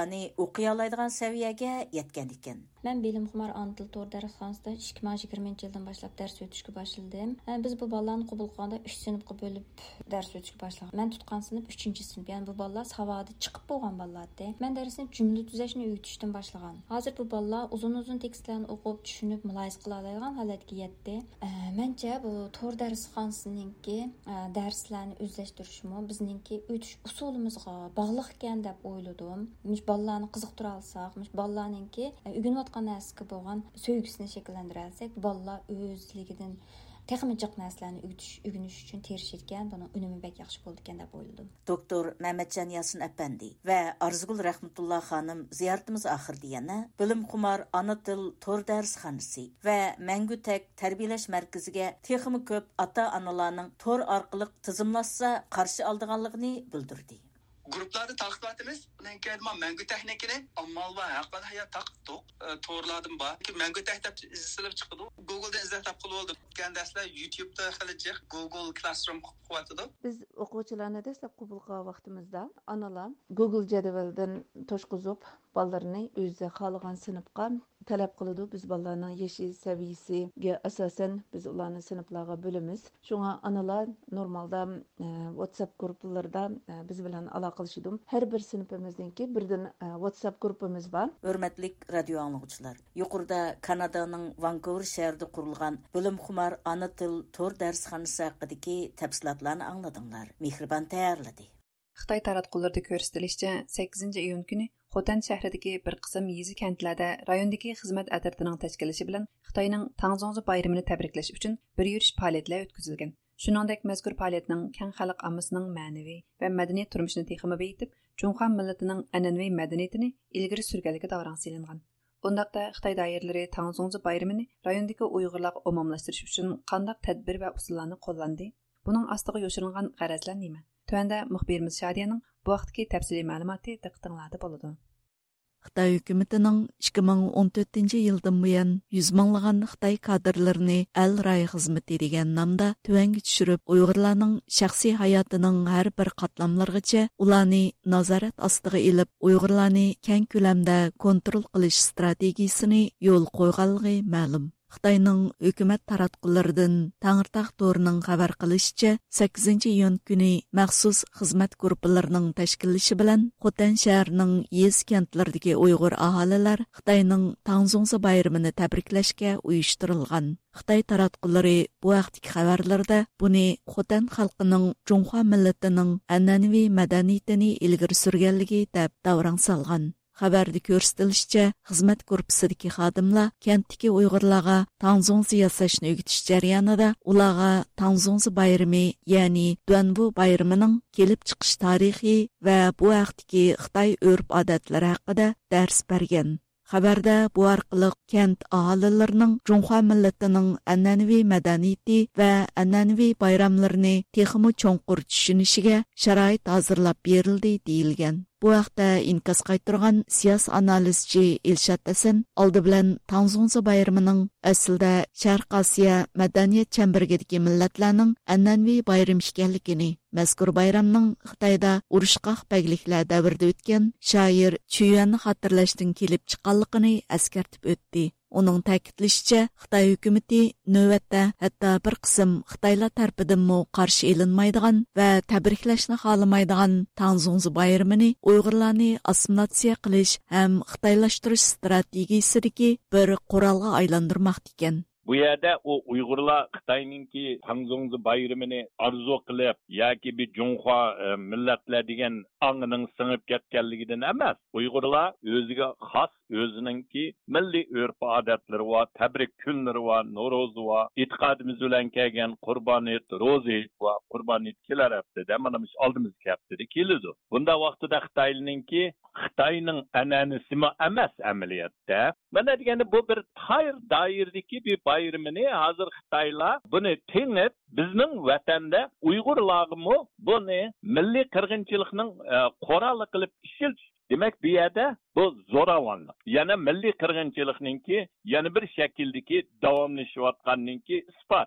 Speaker 10: o'qiy oladigan saviyaga yetgan ekan.
Speaker 13: Men bilimxumar ana til tor darsxonasida ikki ming yigirmanchi yildan boshlab dars o'tishga boshladim. Biz bu bolalarni qabul qilganda uch sinfga bo'lib dars o'tishga boshladik. Men tutgan sinf uchinchi sinf. Ya'ni bu bolalar savodi chiqib bo'lgan bolalar edi. Men darsni jumla tuzashni o'rgatishdan boshlagan. Hozir bu bolalar uzun-uzun tekstlarni o'qib, tushunib, mulohaza qila oladigan holatga yetdi. Mencha bu tor darsxonasininki darslarni o'zlashtirishmi bizningki o'tish usulimizga bog'liq ekan deb o'yladim. Mush bolalarni qiziqtira olsak, mush bolalarninki o'rganayotgan narsaga bo'lgan sevgisini shakllantira olsak, bolalar o'zligidan texnik narsalarni o'rganish uchun tirishgan, buni unumi bek yaxshi bo'ldi ekan deb o'yladim.
Speaker 10: Doktor Mehmetcan Yasin Efendi va Arzigul Rahmatulloh xonim ziyoratimiz oxirida yana bilimxumar ana til tor darsxonasi va Mangutak tarbiyalash markaziga texmi ko'p ota-onalarning tor orqali tizimlashsa qarshi oldiganligini bildirdi.
Speaker 11: Gruplarda takip etimiz. Bunun kelma Mangu Teknikini ammal va haqqan hayat taqitdik. To'rladim bor. Mangu Teknik izlab chiqdi. Google'da izlab topib oldim. Kendisler YouTube'da qilicik Google Classroom quvvatidi.
Speaker 12: Biz o'quvchilarni dastlab qabul qilgan vaqtimizda onalar Google jadvaldan to'shqizib bolalarni o'zi xohlagan sinfga talab qiladi. Biz bolalarning yashi saviyasiga asosan biz ularni sinflarga bo'lamiz. Shunga onalar normalda WhatsApp gruppalarida biz bilan aloqalashdim. Har bir sinfimizningki birdan WhatsApp gruppamiz bor.
Speaker 10: Hurmatli radio anglag'uchilar, yuqorida Kanadaning Vancouver shahrida qurilgan bilimxumar ana til tor darsxonasi haqidagi tafsilotlarni angladinglar. Mehribon tayyorladi.
Speaker 4: Xitoy taratqularida ko'rsatilishicha sakkizinchi iyun kuni Xotan shahridagi bir qism yezi kentlarda rayondagi xizmat atratining tashkilishi bilan Xitoyning Tangzongzi bayramini tabriklash uchun bir yurish faoliyatlar o'tkazilgan. Shuningdek, mazkur faoliyatning keng xalq ommasining ma'naviy va madaniy turmushini texmi beyitib, Junxan millatining an'anaviy madaniyatini ilgari surganligi davran silingan. Undaqda Xitoy doiralari Tangzongzi bayramini rayondagi Uyg'urlarga umumlashtirish uchun qanday tadbir va usullarni qo'llandi? Buning ostiga yoshiringan g'arazlar nima? Tuanda muxbirimiz Shadiyaning bu vaqtdagi tafsiliy ma'lumoti diqqatinglarda bo'ladi.
Speaker 14: Xitoy hukumatining ikki ming o'n to'rtinchi yildan buyon yuz minglagan Xitoy kadrlarini Al Ray xizmati degan nomda tuvanga tushirib, Uyg'urlarning shaxsiy hayotining har bir qatlamlarigacha ularni nazorat ostiga ilib, Uyg'urlarni keng ko'lamda kontrol qilish strategiyasini yo'l qo'yganligi ma'lum. Xitoyning hukumat taratqullaridan Tangirtaq to'rining xabar qilishicha, sakkizinchi iyun kuni maxsus xizmat guruhlarining tashkillashi bilan Xotan shahrining yez kentlaridagi Uyg'ur aholilar Xitoyning Tangzongzi bayramini tabriklashga uyushtirilgan. Xitoy taratqullari bu vaqtdagi xabarlarda buni Xotan xalqining Junxo millatining an'anaviy madaniyatini ilgari surganligi deb davran solgan. Xabarda ko'rsatilishicha, xizmat korpusidagi xodimlar kentdagi Uyg'urlarga Tangzongzi yasashni o'rgatish jarayonida ularga Tangzongzi bayrami, ya'ni Duanbu bayramining kelib chiqish tarixi va bu vaqtdagi Xitoy urf-odatlari haqida dars bergan. Xabarda bu orqali kent aholilarining Junxo millatining an'anaviy madaniyati va an'anaviy bayramlarini texmi cho'nqur tushunishiga sharoit hozirlab berildi deyilgan. Bu vaqtda inkas qaytirgan siyosiy analizchi Elshad Hasan oldi bilan Tangzongzi bayramining aslida Sharq Osiyo madaniyat chambarigidagi millatlarning an'anaviy bayram ekanligini, mazkur bayramning Xitoyda urushqoq bagliklar davrida o'tgan shoir Chuyuanni xotirlashdan kelib chiqqanligini eskartib o'tdi. Uning ta'kidlashicha, Xitoy hukumatı navbatda hatto bir qism Xitoylar tarafidanmi qarshi elinmaydigan va tabriklashni xohlamaydigan Tangzongzi bayramini Uyg'urlarni assimilyatsiya qilish ham xitoylashtirish strategiyasidagi bir qurolga aylantirmoqda ekan.
Speaker 15: Bu yerda o Uyg'urlar Xitoyninki Tangzongzi bayramini arzu qilib yoki bir Junxo millatlar degan ongning singib ketganligidan emas, Uyg'urlar o'ziga xos o'zininki milliy urf-odatlari va tabrik kunlari va Noro'z va e'tiqodimiz bilan kelgan Qurbonit, Ro'zit va Qurbonit kelar haftada mana shu oldimizga haftada keladi. Bunda vaqtida Xitoyninki Xitoyning an'anasimi emas amaliyotda. Mana deganda bu bir xayr doiradagi bir bayramini hozir Xitoylar buni tengib bizning vatanda Uyg'urlarmi buni milliy qirg'inchilikning quroli qilib ishiltish. Demak, bu yerda bu zo'ravonlik. Yana milliy qirg'inchilikninki yana bir shakldagi davomlashayotganninki isboti.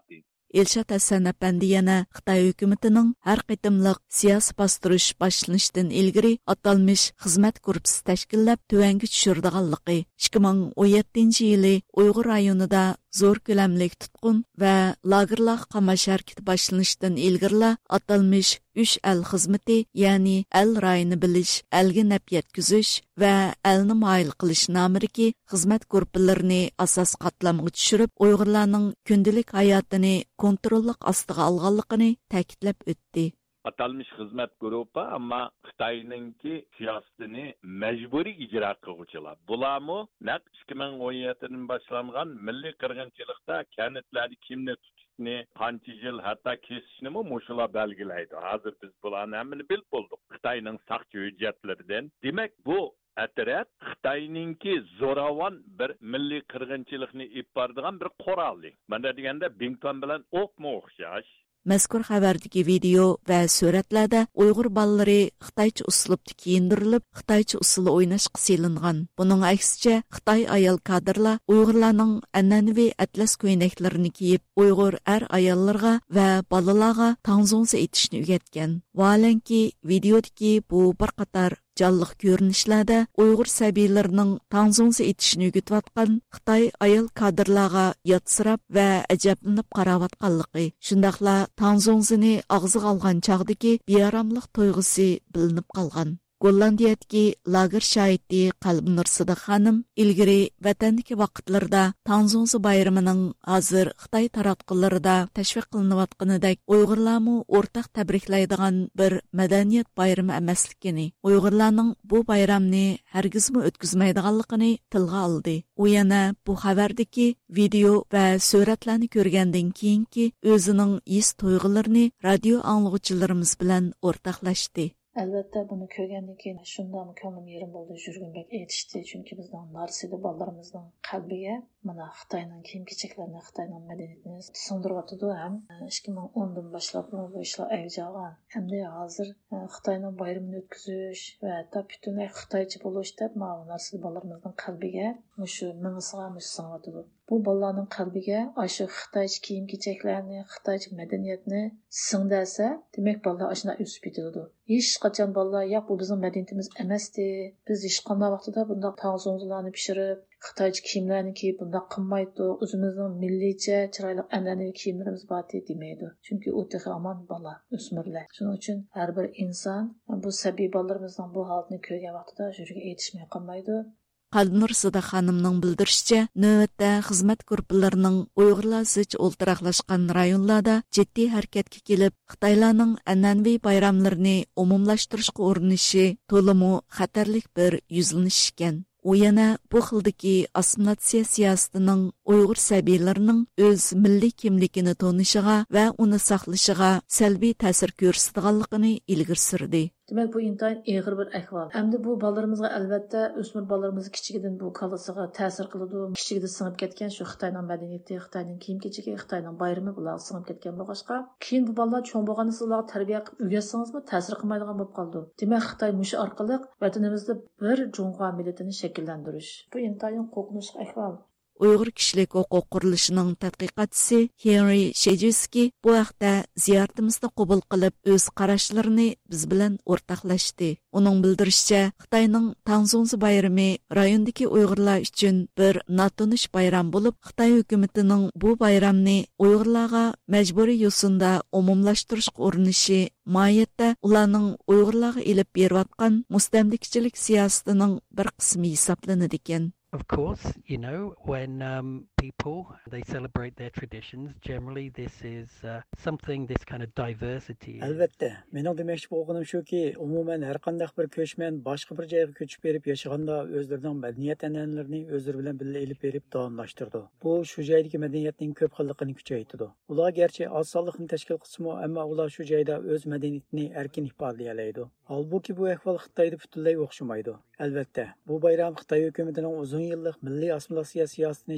Speaker 14: Elshad Hasan Apandi yana Xitoy hukumatining har qitimliq siyosiy bostirish boshlanishdan ilgari atalmish xizmat gruppasi tashkillab tuvanga tushirdiganligi ikki ming o'n yettinchi yili Uyg'ur rayonida zo'r ko'lamlik tutqun va lagerlar qamash harakati boshlanishdan ilgirla atalmish uch al xizmati, ya'ni al rayoni bilish, alga naf yetkazish va alni moyil qilish nomidagi xizmat guruhlarini asos qatlamga tushirib, Uyg'urlarning kundalik hayotini kontrollik ostiga olganligini ta'kidlab o'tdi.
Speaker 15: Atalmış hizmet grubu ama Xitay'ınki siyasetini mecburi icra kılgıçılar. Bulamı net ikki ming o'n yetti'den başlangan milli kırgınçılıkta kenetleri kimle tutuşunu, qancha yıl hatta kesişini mi muşula belgileydi. Hazır biz bulanı hemini bilip bulduk. Xitay'nın sakçı hüccetlerinden. Demek bu Әтірәт Xitayninki zoravan bir milli kırgınçılıkını ibardigan bir qoralli. Bana degende Bington bilan o'qma o'xshash.
Speaker 14: Mazkur xabardagi video va suratlarda Uyg'ur bolalari Xitoycha uslubda kiyindirilib, Xitoycha usuli o'ynashga selingan. Buning aksicha Xitoy ayol kadrlar Uyg'urlarning an'anaviy atlas ko'ynaklarini kiyib, Uyg'ur er ayollarga va bolalarga tangzongzi etishni o'rgatgan. Valanki videodagi bu bir qator canlıq görünüşlərdə Uyğur səbiylərinin tangzongzi etishini o'rgatayotgan Xitoy ayol kadrlarga yatsırab və əcəblanib qaravatqanlığı, shundaqla tangzongzini og'ziga olgan chog'dagi bearamlik to'yg'isi bilinib qolgan. Gollandiyadagi lager shoidi Qalbinur Sidiq xonim ilgari vatandagi vaqtlarda Tangzongzi bayramining hozir Xitoy taratqularida tashviq qilinayotganidek Uyg'urlarni o'rtaq tabriklaydigan bir madaniyat bayrami emasligini, Uyg'urlarning bu bayramni hargizmi o'tkazmaydiganligini tilga oldi. U yana bu xabardagi video va suratlarni ko'rgandan keyinki o'zining his tuyg'ularini radio anglag'uchilarimiz bilan o'rtoqlashdi.
Speaker 16: Albatta buni ko'rgandan keyin shundan ko'nglim yerim bo'ldi, Jurgunbek aytishdi, chunki bizning narsida bolalarimizning qalbiga mana Xitoyning kiyim-kechaklarini, Xitoyning madaniyatini singdiryotdi ham ikki ming o'ndan boshlab bu ishlar avj olgan. Hamda hozir Xitoyning bayramini o'tkazish va hatto butunlay Xitoycha bo'lish deb mana narsida bolalarimizning qalbiga shu mingisiga singdi. Bu bolalarning qalbiga shu Xitoycha kiyim-kechaklarni, Xitoycha madaniyatni singdasa, demak bolalar ashuna o'sib ketadi. Hech qachon bolalar yo'q, bu bizning madaniyatimiz emasdi. Biz hech qanday vaqtida bunday tangzongzilarni pishirib, Xitoycha kiyimlarni kiyib bunday qilmaydi. O'zimizning milliycha chiroyli an'anaviy kiyimlarimiz bor demaydi. Chunki u texi aman bola, o'smirlar. Shuning uchun har bir inson bu sabiy bolalarimizning bu holatini ko'rgan vaqtida juriga aytishmay qolmaydi.
Speaker 14: Qalbinur Sidiq xonimning bildirishicha, navbatda xizmat guruhlarining Uyg'urlar zich o'ltiraqlashgan rayonlarda jiddiy harakatga kelib, Xitoylarning an'anaviy bayramlarini umumlashtirishga urinishi to'liq xatarlik bir yuzlanish ekan. U yana bu xildagi assimilyatsiya siyosatining Uyg'ur sabiylarining o'z milliy kimligini tonishiga va uni saqlashiga salbiy ta'sir ko'rsatganligini ilgari surdi.
Speaker 16: Demek bu intayin ağır bir ahval. Hem de bu balalarımızga albatta ösmür balalarımız kichigidin bu kalasıga ta'sir qiladi. Kichigida singib ketgan shu Xitoyning madaniyati, Xitoyning kiyim-kechagi, Xitoyning bayrami bular singib ketgan bo'lg'achqa, keyin bu balalar cho'ng bo'lganda sizlar tarbiya qilib o'rgatsangizmi, ta'sir qilmaydigan bo'lib qoldi. Demak, Xitoy mush orqali vatanimizda bir Junxo millatini shakllantirish. Bu intayin qo'rqinchli ahval.
Speaker 14: Uyghur kishilik huquq qurilishining tadqiqotchisi Henry Shejiski bu haqda ziyoratimizda qabul qilib o'z qarashlarini biz bilan o'rtoqlashdi. Uning bildirishicha, Xitoyning Tangzongzi bayrami rayondagi Uyg'urlar uchun bir notanish bayram bo'lib, Xitoy hukumatining bu bayramni Uyg'urlarga majburiy yo'sinda umumlashtirishga urinishi moyatda ularning Uyg'urlarga ilib berayotgan mustamlikachilik siyosatining bir qismi hisoblanadi ekan.
Speaker 17: Of course, you know, when um, people, they celebrate their traditions, generally this is uh, something, this kind of diversity.
Speaker 6: Albatta, mening demoqchi bo'lganim shuki, umuman har qanday bir ko'chman boshqa bir joyga ko'chib berib yashaganda o'zlarining madaniyat an'analarini o'zlari bilan birga elib berib davomlashtirdi. Bu shu joydagi madaniyatning ko'p xilligini kuchaytirdi. Ular garchi oz sonliqni tashkil qilsa-mu, ammo ular shu joyda o'z madaniyatini erkin ifodalay oladi. Holbuki bu ahvol Xitoyda butunlay o'xshamaydi. Albatta, bu bayram Xitoy hukumatining uzun yillik milliy assimilyatsiya siyosatini chiqish qilgan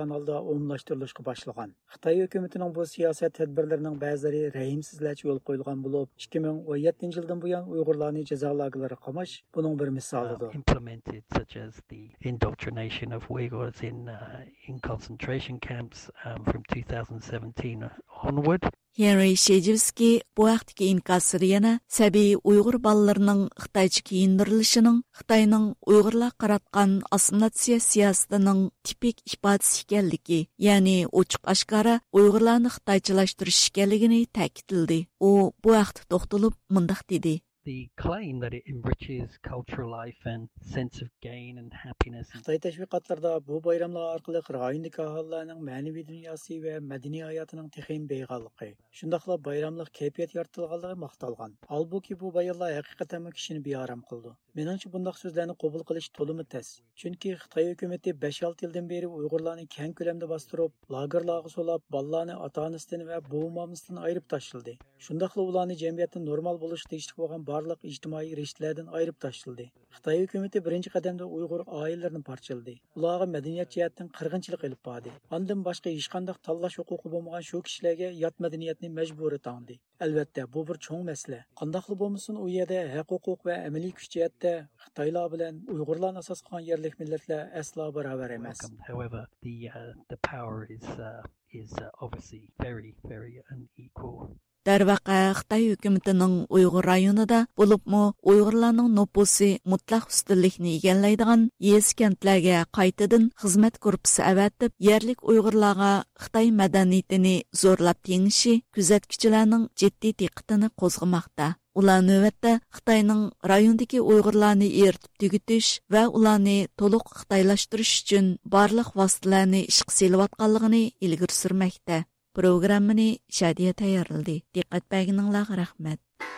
Speaker 6: to'xtalgan holda umumlashtirilishga boshlagan. Xitoy hukumatining bu siyosat tadbirlarining ba'zilari rəhimsizlarcha yo'l qo'yilgan bo'lib, ikki ming o'n yettinchi yildan buyon Uyg'urlarni jazo lagerlariga qamash buning bir misolidir.
Speaker 17: Implemented such as the indoctrination of Uyghurs in uh, in concentration camps um, from two thousand seventeen onward.
Speaker 14: Henry Shejevski bu vaqtdagi inkasları yana səbiy Uyğur ballarının Xitayca kiyindirilişinin Xitayning Uyg'urlar qaratgan assimilyatsiya siyosatining tipik ifodasi ekanligi, ya'ni ochiq oshkora Uyg'urlarni Xitoychalashtirish ekanligini ta'kidladi. U bu vaqtda to'xtalib mundaq dedi:
Speaker 17: The claim that it enriches cultural life and sense of gain and happiness.
Speaker 6: Xitoy təşviqatlarda bu bayramlar orqali rayondagi aholilarning ma'naviy dunyosi va madaniy hayotining texim beyg'anligi, shundaqla bayramlik kayfiyat yaratilganligi maqtalgan. Albuki bu bayonlar haqiqatan kishini bearam qildi. Meningcha bundaq so'zlarni qabul qilish to'limi tez. Chunki Xitoy hukumatı besh olti yildan beri Uyg'urlarni keng ko'lamda bostirib, lagerlarga solab, bolalarni ota-onasidan va bo'g'mamisidan ayirib tashladi. Shundaqla ularni jamiyatda normal bo'lish tegishli bo'lgan barliq ijtimoiy rishtalardan ayirib tashladi. Xitoy hukumatı birinchi qadamda Uyg'ur oilalarini parchaladi. Ularga madaniyat jihatdan qirg'inchilik qilib bordi. Ondan boshqa hech qanday tanlash huquqi bo'lmagan shu kishilarga yot madaniyatni majburiy tangdi. Albatta, bu bir cho'ng masala. Qandaqli bo'lmasin, u yerda haq-huquq va amaliy kuch jihatda Xitoylar bilan Uyg'urlarni asos qilgan yerlik millatlar aslo barobar emas.
Speaker 17: However, the uh, the power is uh, is uh, obviously very very unequal.
Speaker 14: Darvaqa Xitoy hukumatining Uyg'ur rayonida bo'libmi Uyg'urlarning nupusi mutlaq ustunlikni egallaydigan yez kentlarga qaytadan xizmat korpusi avatib, yerlik Uyg'urlarga Xitoy madaniyatini zo'rlab tengishi kuzatuvchilarning jiddiy diqqatini qo'zg'amoqda. Ular navbatda Xitoyning rayondagi Uyg'urlarni eritib tugutish va ularni to'liq xitoylashtirish uchun barliq vositalarni ishga solayotganligini ilgari surmoqda. Programmani Shadiya tayyorladi. Diqqat berganingizga rahmat.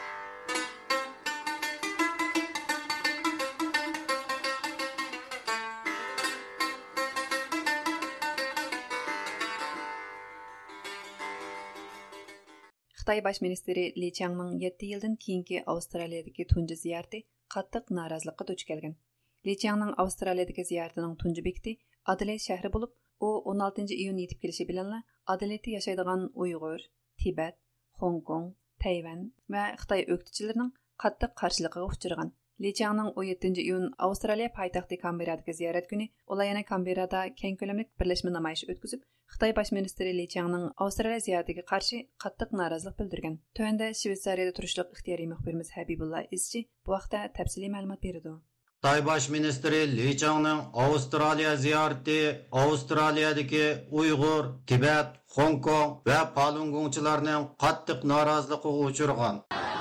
Speaker 4: Xitoy bosh ministri Li Changning yetti yildan keyingi Avstraliyadagi tunji ziyarati qattiq norozilikka duch kelgan. Li Changning Avstraliyadagi ziyaratining tunji bekiti Adelaide shahri bo'lib, u o'n oltinchi iyun yetib kelishi bilan Adelaide'da yashaydigan Uyg'ur, Tibet, Hong Kong, Tayvan va Xitoy o'qituvchilarining qattiq qarshiligiga uchragan. Li Changning o'n yettinchi iyun Avstraliya poytaxti Kamberadagi ziyorat kuni ular yana Kamberada keng ko'lamli birlashma namoyishi o'tkazib, Xitoy bosh ministri Li Changning Avstraliya ziyoratiga qarshi qattiq norozilik bildirgan. Tövəndə Shveysariyada turishliq ixtiyoriy muxbirimiz Habibullah Izchi bu vaqtda tafsiliy ma'lumot berdi.
Speaker 18: Xitoy bosh ministri Li Changning Avstraliya ziyorati Avstraliyadagi Uyg'ur, Tibet, Hong Kong va Falun Gongchilarning qattiq noroziligiga uchragan.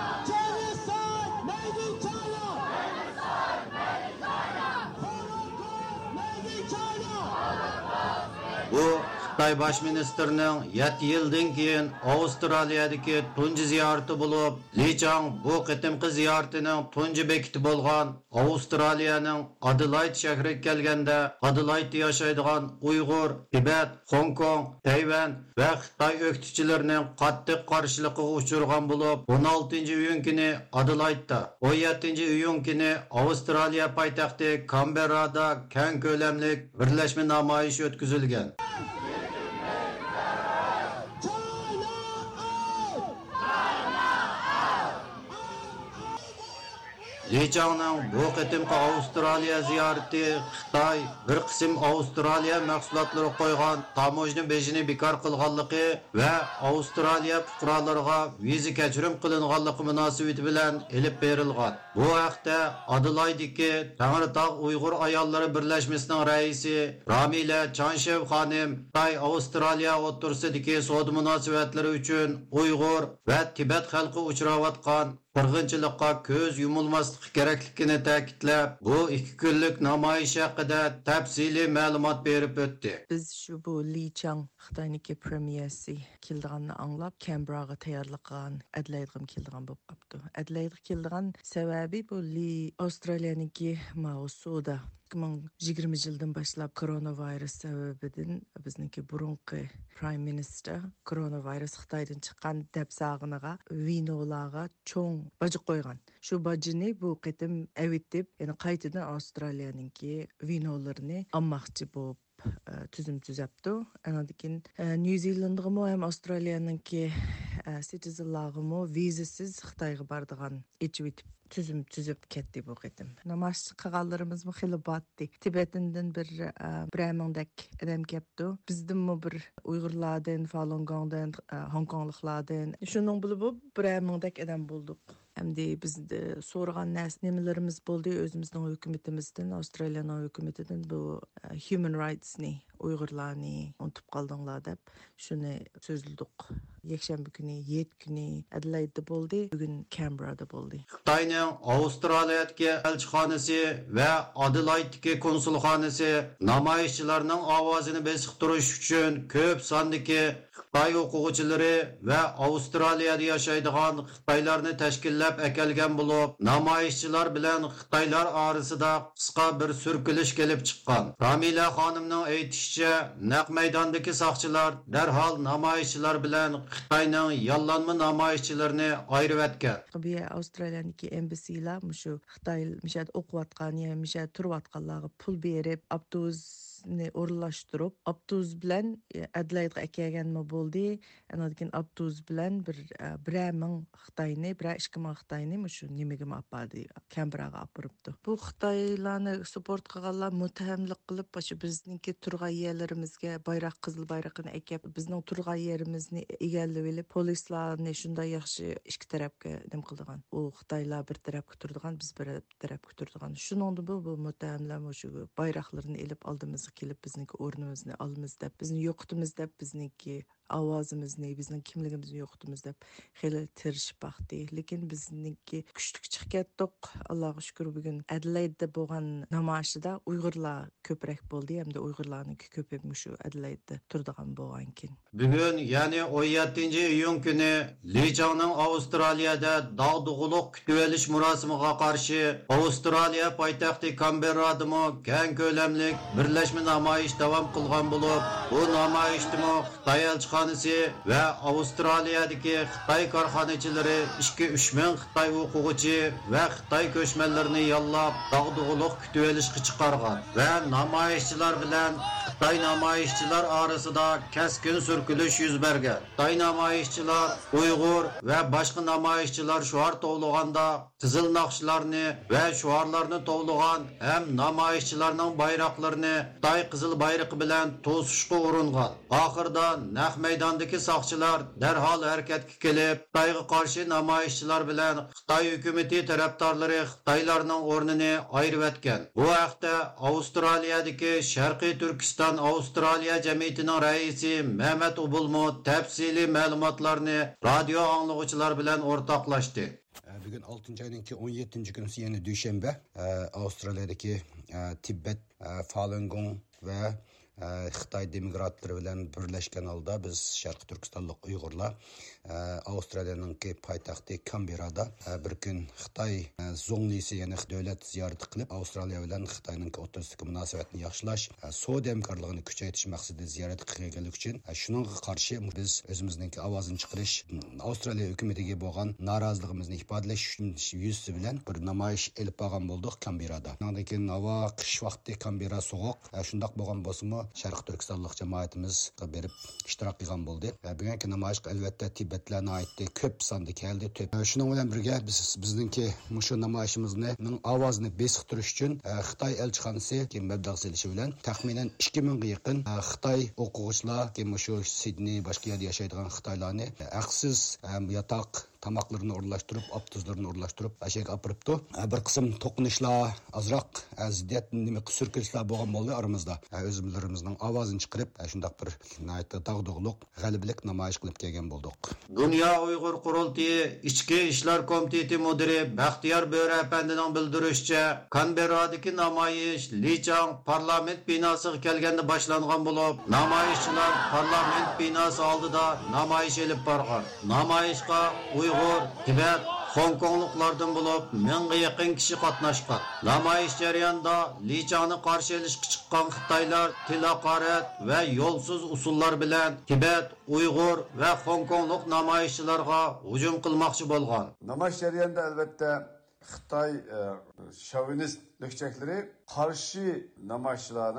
Speaker 18: Bu Xitoy bosh ministrining yetti yildan keyin Avstraliyadagi tunji ziyorati bo'lib, Li Chang bu qitimqi ziyaratining tunji bekiti bo'lgan Avstraliyaning Adelaide shahriga kelganda Adelaide'da yashaydigan Uyg'ur, Tibet, Hong Kong, Tayvan va Xitoy o'qituvchilarining qattiq qarshiligiga uchragan bo'lib, o'n oltinchi iyun kuni Adelaide'da, o'n yettinchi iyun kuni Avstraliya poytaxti Kamberada keng ko'lamli birlashma namoyishi o'tkazilgan. Li Changning bu qitimqi Avstraliya ziyorati Xitoy bir qism Avstraliya mahsulotlari qo'ygan tamojni bejini bekor qilganligi va Avstraliya fuqarolariga viza kechirim qilinganligi munosabati bilan elib berilgan. Bu haqda Adelaide'dagi Tangritog' Uyg'ur ayollari birlashmasining raisi Ramila Chanshev xonim Xitoy Avstraliya o'rtasidagi savdo munosabatlari uchun Uyg'ur va Tibet xalqi uchrayotgan qirg'inchilikqa ko'z yumilmaslik kerakligini ta'kidlab, bu ikki kunlik namoyish haqida tafsiliy ma'lumot berib o'tdi.
Speaker 19: Biz shu bu Li Chang Xitoyniki premiersi kelganini anglab, Canberraga tayyorlik qilgan, Adelaide'ga kelgan bo'lib qopti. Adelaide'ga kelgan sababi bu Li Avstraliyaniki mavzuda ikki ming yigirmanchi yildan boshlab koronavirus sababidan bizniki burunqi Prime Minister koronavirus Xitoydan chiqqan deb sag'iniga vinolarga cho'ng baji qo'ygan. Shu bajini bu qitim avitib, ya'ni qaytadan Avstraliyaningki vinolarini olmoqchi bo'lib tüzüm tüzepti. Anadikin New Zealand'gımı hem Australia'nınki citizenlağımı vizasiz Xitayga bardıgan içibitip tüzüm tüzüp ketdi bu qitim. Namaş qağallarımız mı xili batdı. Tibetinden bir Brahmandek adam kepti. Bizden mi bir Uygurlardan, Falun Gong'dan, Hong Kongluqlardan. Şunun bulup Brahmandek adam bulduk. Hem de biz de sorğan näs nemelerimiz boldu özümüzün hökümetimizden, Avstraliyanın hökümetinden bu human rights ni Uygurlarni unutup qaldыңlar dep şunu sözlüdük. Yekşembe günü, yet günü Adelaide'de boldu, bugün Canberra'da boldu.
Speaker 18: Xitayning Avstraliyadagi elchixonasi va Adelaide'dagi konsulxonasi namoyishchilarning ovozini besiq turish uchun ko'p sondagi Xitoy o'quvchilari va Avstraliyada yashaydigan Xitoylarni tashkillab akelgan bo'lib, namoyishchilar bilan Xitoylar orasida qisqa bir surkilish kelib chiqqan. Ramila xonimning aytishicha, naq maydondagi soqchilar darhol namoyishchilar bilan Xitoyning yollanma namoyishchilarini ayirib etgan.
Speaker 19: Bu Avstraliyaniki embasilar mushu Xitoy mishad o'qiyotgan, ya mishad turayotganlarga pul berib, avtobus ne o'rlashtirib, avtobus bilan Adelaide'ga kelganmi bo'ldi. Anadikin avtobus bilan bir bir ming Xitoyni, bir ikki ming Xitoyni mushu nimaga olib Canberraga olib boribdi. Bu Xitoylarni support qilganlar muttahamlik qilib, shu bizningki turgan yerlarimizga bayroq qizil bayroqni ekib, bizning turgan yerimizni egallab olib, polislarni shunday yaxshi ikki tarafga nim qilgan. U Xitoylar bir tarafga turdigan, biz bir tarafga turdigan. Shuningdek bu bu muttahamlar shu bayroqlarni elib oldimizga kelib bizningki o'rnimizni olamiz deb, bizni yo'qitimiz deb, bizningki ovozimizni, bizning kimligimizni yo'qitimiz deb xeyli tirishib baqdi. Lekin bizningki kuchli chiqib ketdik. Allohga shukr, bugun Adelaide'da bo'lgan namoyishda Uyg'urlar ko'proq bo'ldi, hamda Uyg'urlarniki ko'pib mushu Adelaide'da turdigan bo'lgankin.
Speaker 18: Bugun, ya'ni o'n yettinchi iyun kuni Lichangning Avstraliyada dog'dug'uluq kutib olish murosimiga qarshi Avstraliya poytaxti Canberrada keng ko'lamli birlashma namoyish davom qilgan bo'lib, bu namoyishda Xitoy elchixonasi va Avstraliyadagi Xitoy korxonachilari ikki uch ming Xitoy o'quvchi va Xitoy ko'chmanlarini yollab dog'dug'uluq kutib olishga chiqargan va namoyishchilar bilan Xitoy namoyishchilar orasida keskin surkilish yuz bergan. Xitoy namoyishchilar Uyg'ur va boshqa namoyishchilar shuar tovlaganda qizil naqshlarni va shuarlarni tovlagan ham namoyishchilarning bayroqlarini Xitoy qizil bayrog'i bilan to'sishga uringan. Oxirda naq maydondagi soqchilar darhol harakatga kelib, Xitoyga qarshi namoyishchilar bilan Xitoy hukumati tarafdorlari Xitoylarning o'rnini ayirib etgan. Bu haqda Avstraliyadagi Sharqiy Turkiston Avstraliya jamiyatining raisi Mehmet Ubulmu tafsiliy ma'lumotlarni radio anglag'uchilar bilan o'rtoqlashdi.
Speaker 20: Bugün oltinchi ayning o'n yettinchi kunisi, ya'ni dushanba, Avstraliyadagi Tibet, Falun Gong va Xitoy demokratlari bilan birlashgan holda biz Sharqiy Turkistonlik Uyg'urlar Avstraliyaning poytaxti Canberrada bir kun Xitoy zonglisi, ya'ni davlat ziyorati qilib, Avstraliya bilan Xitoyning o'rtasidagi munosabatni yaxshilash, savdo hamkorligini kuchaytirish maqsadida ziyorat qilganlik uchun shuningga qarshi biz o'zimizning ovozini chiqarish, Avstraliya hukumatiga bo'lgan noroziligimizni ifodalash uchun yuzsi bilan bir namoyish elib borgan bo'ldik Canberrada. Undan keyin havo qish vaqti Canberra sovuq, shundoq bo'lgan bo'lsa-mu Sharq Turkistonlik jamoatimizga berib ishtirok qilgan bo'ldi. Bugungi namoyishga albatta Tibetlarni aytdi, ko'p sonda keldi. Shuning bilan birga biz bizningki mushu namoyishimizni ovozini besiq turish uchun Xitoy elchixonasi mablag' selishi bilan taxminan ikki mingga yaqin Xitoy o'quvchilar, mushu Sidney boshqa yerda yashaydigan Xitoylarni haqsiz yotoq tamoqlarini o'rlashtirib, avtobuslarni o'rlashtirib, ashyaga olibdi. Bir qism to'qinishlar, azroq ziddiyat nima surkilishlar bo'lgan bo'ldi aramizda. O'zimizlarimizning ovozini chiqarib, shundoq bir dog'dug'liq, g'alabalik namoyish qilib kelgan bo'ldik.
Speaker 18: Dunyo Uyg'ur qurultiyi Ichki ishlar komiteti mudiri Baxtiyor Bo'ri apandining bildirishicha, Canberradagi namoyish Lichang parlament binosiga kelganda boshlangan bo'lib, namoyishchilar parlament binosi oldida namoyish olib borgan. Namoyishga Uyg'ur, Tibet, Hong Kongliklardan bo'lib mingga yaqin kishi qatnashgan. Namoyish jarayonida Lichangni qarshi olishga chiqqan Xitoylar tilaqarat va yo'lsiz usullar bilan Tibet, Uyg'ur va Hong Konglik namoyishchilarga hujum qilmoqchi bo'lgan.
Speaker 21: Namoyish jarayonida albatta Xitoy şovinist lükçekleri karşı namoyishchilarning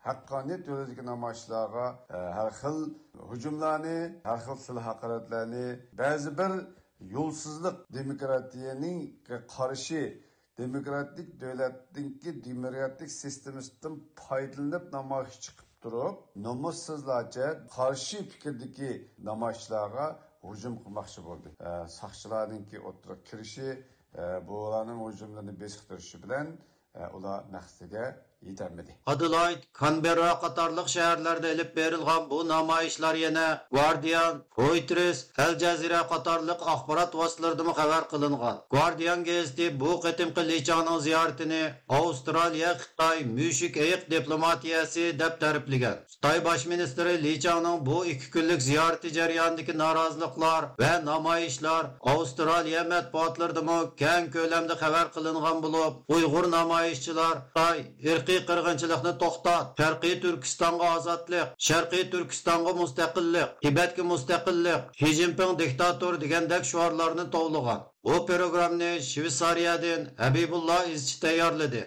Speaker 21: haqqoniyat yo'lidagi namoyishlarga har xil hujumlarni, har xil silah haqoratlarni, ba'zi bir yo'lsizlik demokratiyaning qarshi demokratik davlatninki demokratik sistemasidan foydalanib namoyish chiqib turib, nomussizlarcha qarshi fikrdagi namoyishlarga hujum qilmoqchi bo'ldi. Saqchilarninki o'tirib kirishi, bularning hujumlarini besiqtirishi bilan ular maqsadiga yetolmadi.
Speaker 18: Adelaide, Canberra qatorliq shaharlarda ilib berilgan bu namoyishlar yana Guardian, Reuters, Al Jazeera qatorliq axborot vositalarida xabar qilingan. Guardian gazeti bu qitimqi Lichangning ziyoratini Avstraliya Xitoy mushuk ayiq diplomatiyasi deb ta'riflagan. Xitoy bosh ministri Lichangning bu ikki kunlik ziyorati jarayonidagi noroziliklar va namoyishlar Avstraliya matbuotlarida keng ko'lamda xabar qilingan bo'lib, Uyg'ur namoyishchilar Xitoy irqiy qirg'inchilikni to'xtat, Sharqiy Turkistonga ozodlik, Sharqiy Turkistonga mustaqillik, Tibetga mustaqillik, Xi Jinping diktator degandek shiorlarni tovlagan. Bu programni Shveysariyadan Habibullah Izchi tayyorladi.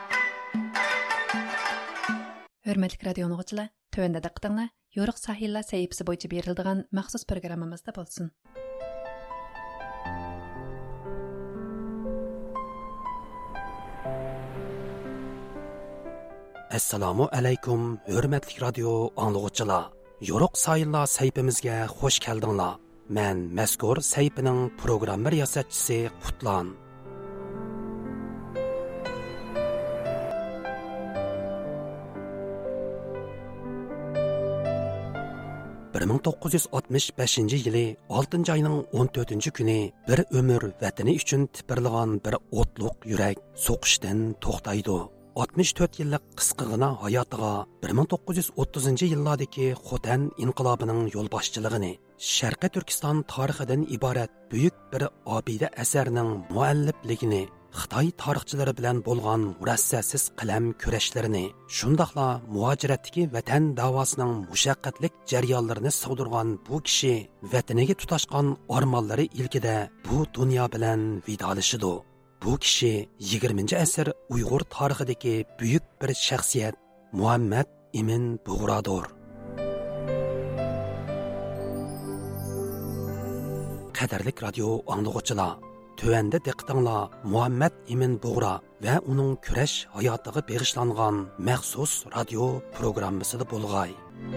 Speaker 4: Hörmətli radio dinləyicilər, tövəndə diqqətinizə Yoruq sahillar səhifəsi boyunca verildiğin məxsus proqramımızda bolsun.
Speaker 22: Assalomu alaykum, hurmatli radio anglag'uchilar. Yoruq sayillar sayfimizga xush keldinglar. Men mazkur sayfining programma riyosatchisi Qutlan. bir ming to'qqiz yuz oltmish beshinchi yili oltinchi oyning o'n to'rtinchi kuni bir umr vatani uchun tipirlagan bir o'tliq yurak so'qishdan to'xtaydi. oltmish to'rt yillik qisqagina hayotiga bir ming to'qqiz yuz o'ttizinchi yillardagi Xotan inqilobining yo'lboshchiligini, Sharqiy Turkiston tarixidan iborat buyuk bir obida asarning muallifligini, Xitoy tarixchilari bilan bo'lgan murassasiz qalam kurashlarini, shundaqla muhojiratdagi vatan davosining mushaqqatlik jarayonlarini sig'dirgan bu kishi vataniga tutashgan armonlari ilkida bu dunyo bilan vidolashidi. Bu kishi yigirmanchi asr Uyg'ur tarixidagi buyuk bir shaxsiyat Muhammad Emin Bug'rodir. Qadrli radio anglag'uchilar, tövəndə diqqətinizlər Muhammad Emin Bug'ro və onun kurash hayotiga bag'ishlangan maxsus radio programmasida bo'lg'ay.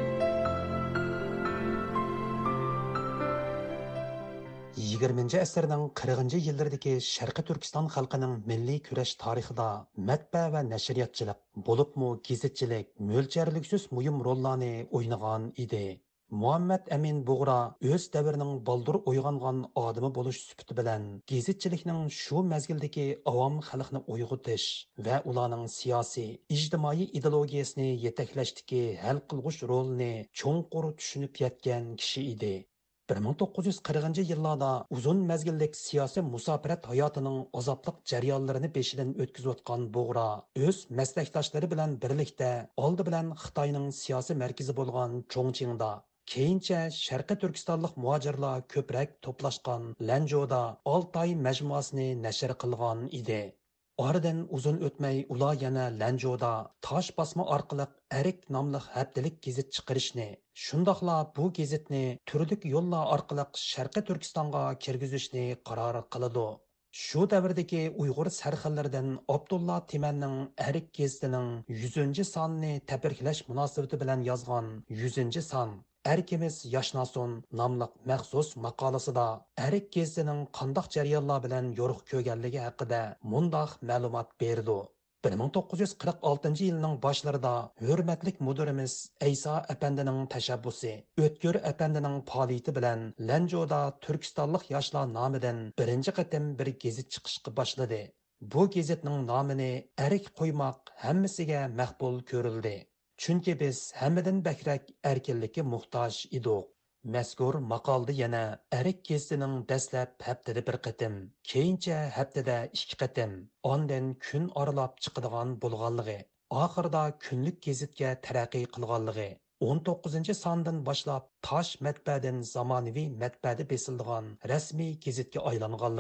Speaker 22: yigirmanchi asrning qirqinchi yillardagi Sharqiy Turkiston xalqining milliy kurash tarixida matbaa va nashriyatchilik, bo'libmi gazetchilik mo'ljarliksiz muhim rollarni o'ynagan edi. Muhammad Emin Bug'ro o'z davrining baldur uyg'ongan odami bo'lish sifati bilan gazetchilikning shu mazgildagi avom xalqni uyg'otish va ularning siyosiy, ijtimoiy ideologiyasini yetaklashdagi hal qilg'uch rolini cho'nqur tushunib yetgan kishi edi. bir ming to'qqiz yuz qirqinchi yillarda uzun mazgillik siyosiy musofirat hayotining azobliq jarayonlarini beshidan o'tkazayotgan Bug'ro o'z maslakdoshlari bilan birlikda oldi bilan Xitoyning siyosiy markazi bo'lgan Chongqingda, keyincha Sharqiy Turkistonlik muhojirlar ko'proq to'plashgan Lanzhouda Oltoy majmuasini nashr qilgan edi. Oradan uzun o'tmay ular yana Lanzhouda tosh bosma orqali Arik nomli haftalik gazet chiqarishni, shundoqla bu gazetni turli yo'llar orqali Sharqiy Turkistonga kirgizishni qaror qiladi. Shu davrdagi Uyg'ur sarxillaridan Abdulla Timanning Arik gazetining yuzunchi sonini tabriklash munosabati bilan yozgan yuzunchi son Erkimiz Yaşnason nomli maxsus maqolasida Arik gazetining qandoq jarayonlar bilan yo'riq ko'rganligi haqida mundoq ma'lumot berdi. bir ming to'qqiz yuz qirq oltinchi yilning boshlarida hurmatli mudirimiz Aysa apandining tashabbusi, O'tkir apandining faoliyati bilan Lanzhouda Turkistonlik yoshlar nomidan birinchi qatim bir gazet chiqishga boshladi. Bu gazetning nomini Arik qo'ymoq hammasiga maqbul ko'rildi. Chunki biz hammadan bakrak erkinlikka muhtoj edik. Mazkur maqolda yana Arik gazetining dastlab haftada bir qatim, keyincha haftada ikki qatim, ondan kun oralab chiqadigan bo'lganligi, oxirida kunlik gazetga taraqqiy qilganligi, o'n to'qqizinchi sondan boshlab tosh matbaadan zamonaviy matbaada besildigan rasmiy gazetga aylanganligi,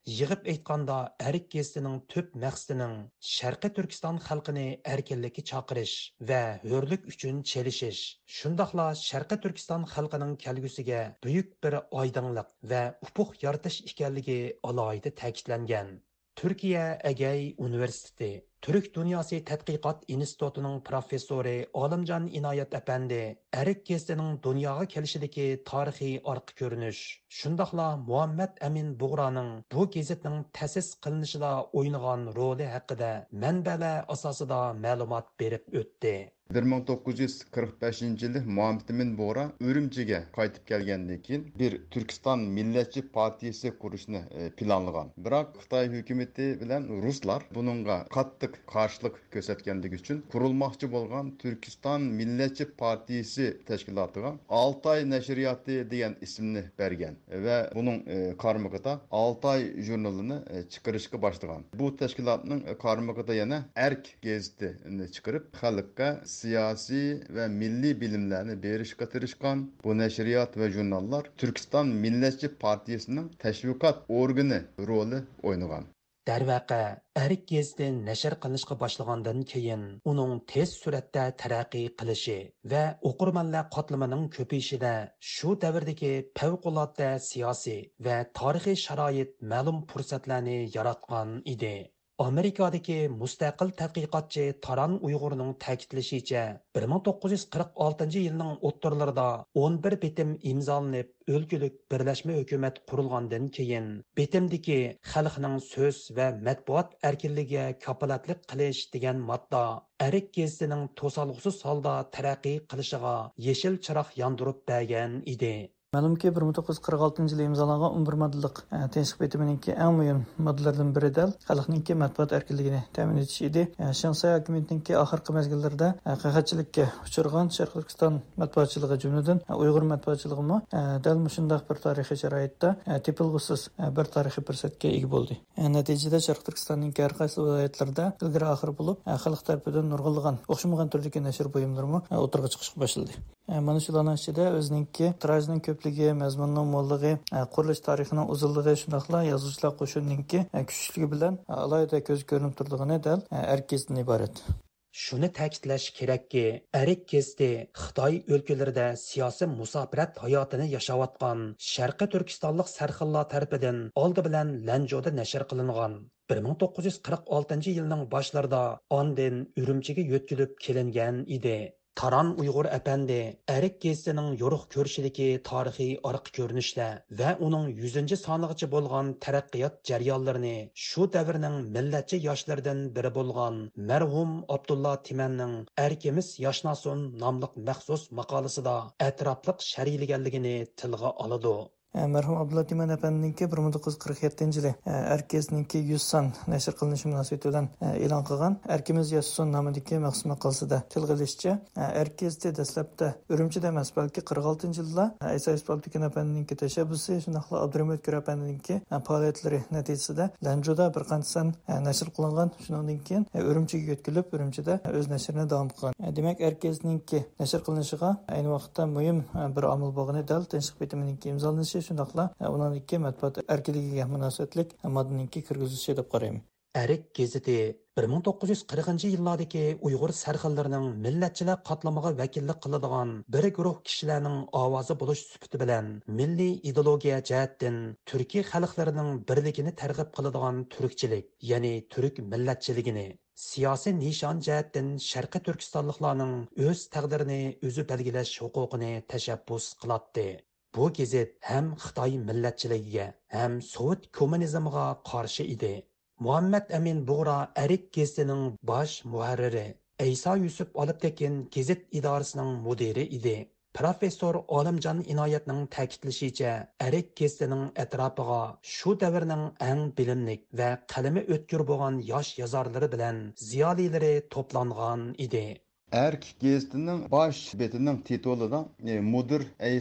Speaker 22: Yig'ib aytganda, Ərik gezitining tüp maqsadining Sharqiy Turkiston xalqini erkinlikka chaqirish va hurlik uchun chelishish, shundaqla Sharqiy Turkiston xalqining kelgusiga buyuk bir oydinlik va ufuq yaratish ekanligi alohida ta'kidlangan. Türkiye Egey Üniversitesi Türk Dünyası Tədqiqat İnstitutunun professori Olimjon Inoyat Efendi Ərik gezitining dunyoga kelishidagi tarixiy orqa ko'rinish, shundaqla Muhammad Amin Bug'roning bu gezitning ta'sis qilinishida o'ynagan roli haqida manbalar asosida ma'lumot berib o'tdi.
Speaker 1: bir ming to'qqiz yuz qirq beshinchi yili Muhammad Amin Bug'ro Urumchiga qaytib kelgandan keyin bir Turkiston Millatchi partiyasi qurishni planlagan. Biroq Xitoy hukumatı bilan ruslar buningga qattiq qarshilik ko'rsatganligi uchun qurilmoqchi bo'lgan Turkiston Millatchi partiyasi tashkilotiga Altay nashriyoti degan ismni bergan va buning qarmog'ida Altay jurnalini chiqarishga boshlagan. Bu tashkilotning qarmog'ida yana Erk gazetini chiqarib xalqqa siyosiy va milliy bilimlarni berishga tirishgan bu nashriyot va jurnallar Turkiston Millatchi partiyasining tashviqot organi roli o'ynagan.
Speaker 22: Darvaqa, Ərik geziti nashr qilinishga boshlagandan keyin uning tez suratda taraqqiy qilishi va o'qirmanlar qatlamining ko'payishida shu davrdagi favqulodda siyosiy va tarixiy sharoit ma'lum fursatlarni yaratgan edi. Amerikadagi mustaqil tadqiqotchi Taran Uyg'urning ta'kidlashicha, bir ming to'qqiz yuz qirq oltinchi yilning o'ttirlarida o'n bir bitim imzolanib, o'lgulik birlashma hukumat qurilgandan keyin bitimdagi xalqning so'z va matbuot erkinligiga kapolatlik qilish degan modda Ərik gezitining to'salg'usiz holda taraqqiy qilishiga yeshil chiroq yondirib bergan edi.
Speaker 5: Ma'lumki, bir ming to'qqiz yuz qirq oltinchi yilda imzolangan o'n bir moddalik tinchlik bitimining eng muhim moddalardan biri dal xalqning matbuot erkinligini ta'min etish edi. Shanxi hukumatining oxirgi mezgillarda qahatchilikka uchragan Sharq Turkiston matbuotchiligi jumladan Uyg'ur matbuotchiligi dal shunday bir tarixiy sharoitda tepilg'usiz bir tarixiy fursatga ega bo'ldi. Natijada Sharq Turkistonning har qaysi viloyatlarida ilgari oxir bo'lib, xalq tarafidan nurg'unlagan o'xshamagan turdagi nashr buyumlarimi o'tirg'a chiqishga boshladi. Mana shularning ichida o'ziningki tirajning ko'pligi, mazmunning mo'lligi, qurilish tarixining uzunligi, shundaqla yozuvchilar qo'shinininki kuchligi bilan alohida ko'z ko'rinib turdig'ini dal erkizdan iborat.
Speaker 22: Shuni ta'kidlash kerakki, Ərik geziti Xitoy o'lkalarida siyosiy musofirat hayotini yashayotgan Sharqiy Turkistonlik sarxillar tarafidan oldi bilan Lanjoda nashr qilingan. bir ming to'qqiz yuz qirq oltinchi yilning boshlarida ondan Urumchiga yo'tkilib kelingan edi. Taran Uyg'ur Efendi Ərik gezitining yo'riq ko'rishidagi tarixiy orqa ko'rinishlar va uning yuzinchi sonigacha bo'lgan taraqqiyot jarayonlarini shu davrning millatchi yoshlaridan biri bo'lgan marhum Abdulla Timanning Erkimiz Yoshnasun nomli maxsus maqolasida atrofliq sharhlanganligini tilga oladi.
Speaker 5: Merhum Abdullah Timan Efendi'ninki bir ming to'qqiz yuz qirq yettinchi yili Erkez'ninki yuz son nashr qilinishi munosabati bilan e'lon qilgan Erkimiz Yoshnasun nomidagi maxsus maqolasida tilg'ilishicha, Erkezda dastlabda Urumchida emas, balki qirq oltinchi yilda Isa Ispoldikon Efendi'ninki tashabbusi, shundaqla Abdurahmat Ko'r Efendi'ninki faoliyatlari natijasida Lanjoda bir qancha son nashr qilingan. Shundan keyin Urumchiga yo'tkilib, Urumchida o'z nashrini davom qilgan. Demak, Erkez'ninki nashr qilinishiga ayni vaqtda muhim bir omil bo'lgani dal tinchlik bitimininki imzolanishi, shundaqla uning ikki matbuot erkinligiga munosabatlik moddaninki kirgizilishi deb qarayman.
Speaker 22: Ərik geziti bir ming to'qqiz yuz qirqinchi yillardagi Uyg'ur sarxillarining millatchilar qatlamiga vakillik qiladigan bir guruh kishilarning ovozi bo'lish sifati bilan milliy ideologiya jihatdan Turkiy xalqlarining birligini targ'ib qiladigan turkchilik, ya'ni turk millatchiligini, siyosiy nishon jihatdan Sharqiy Turkistonliklarning o'z taqdirini o'zi belgilash huquqini tashabbus qiladi. Bu gezit ham Xitoy millatchiligiga, ham Sovet kommunizmiga qarshi edi. Muhammad Amin Bug'ro Ərik gezitining bosh muharriri, Aysa Yusuf Olibtekin gezit idorasining mudiri edi. Professor Olimjon Inoyatning ta'kidlashicha, Ərik gezitining atrofiga shu davrning eng bilimlik va qalami o'tkir bo'lgan yosh yozarlari bilan ziyolilari to'plangan edi.
Speaker 1: Erk gezitining bosh betining titulida e, mudir Aysa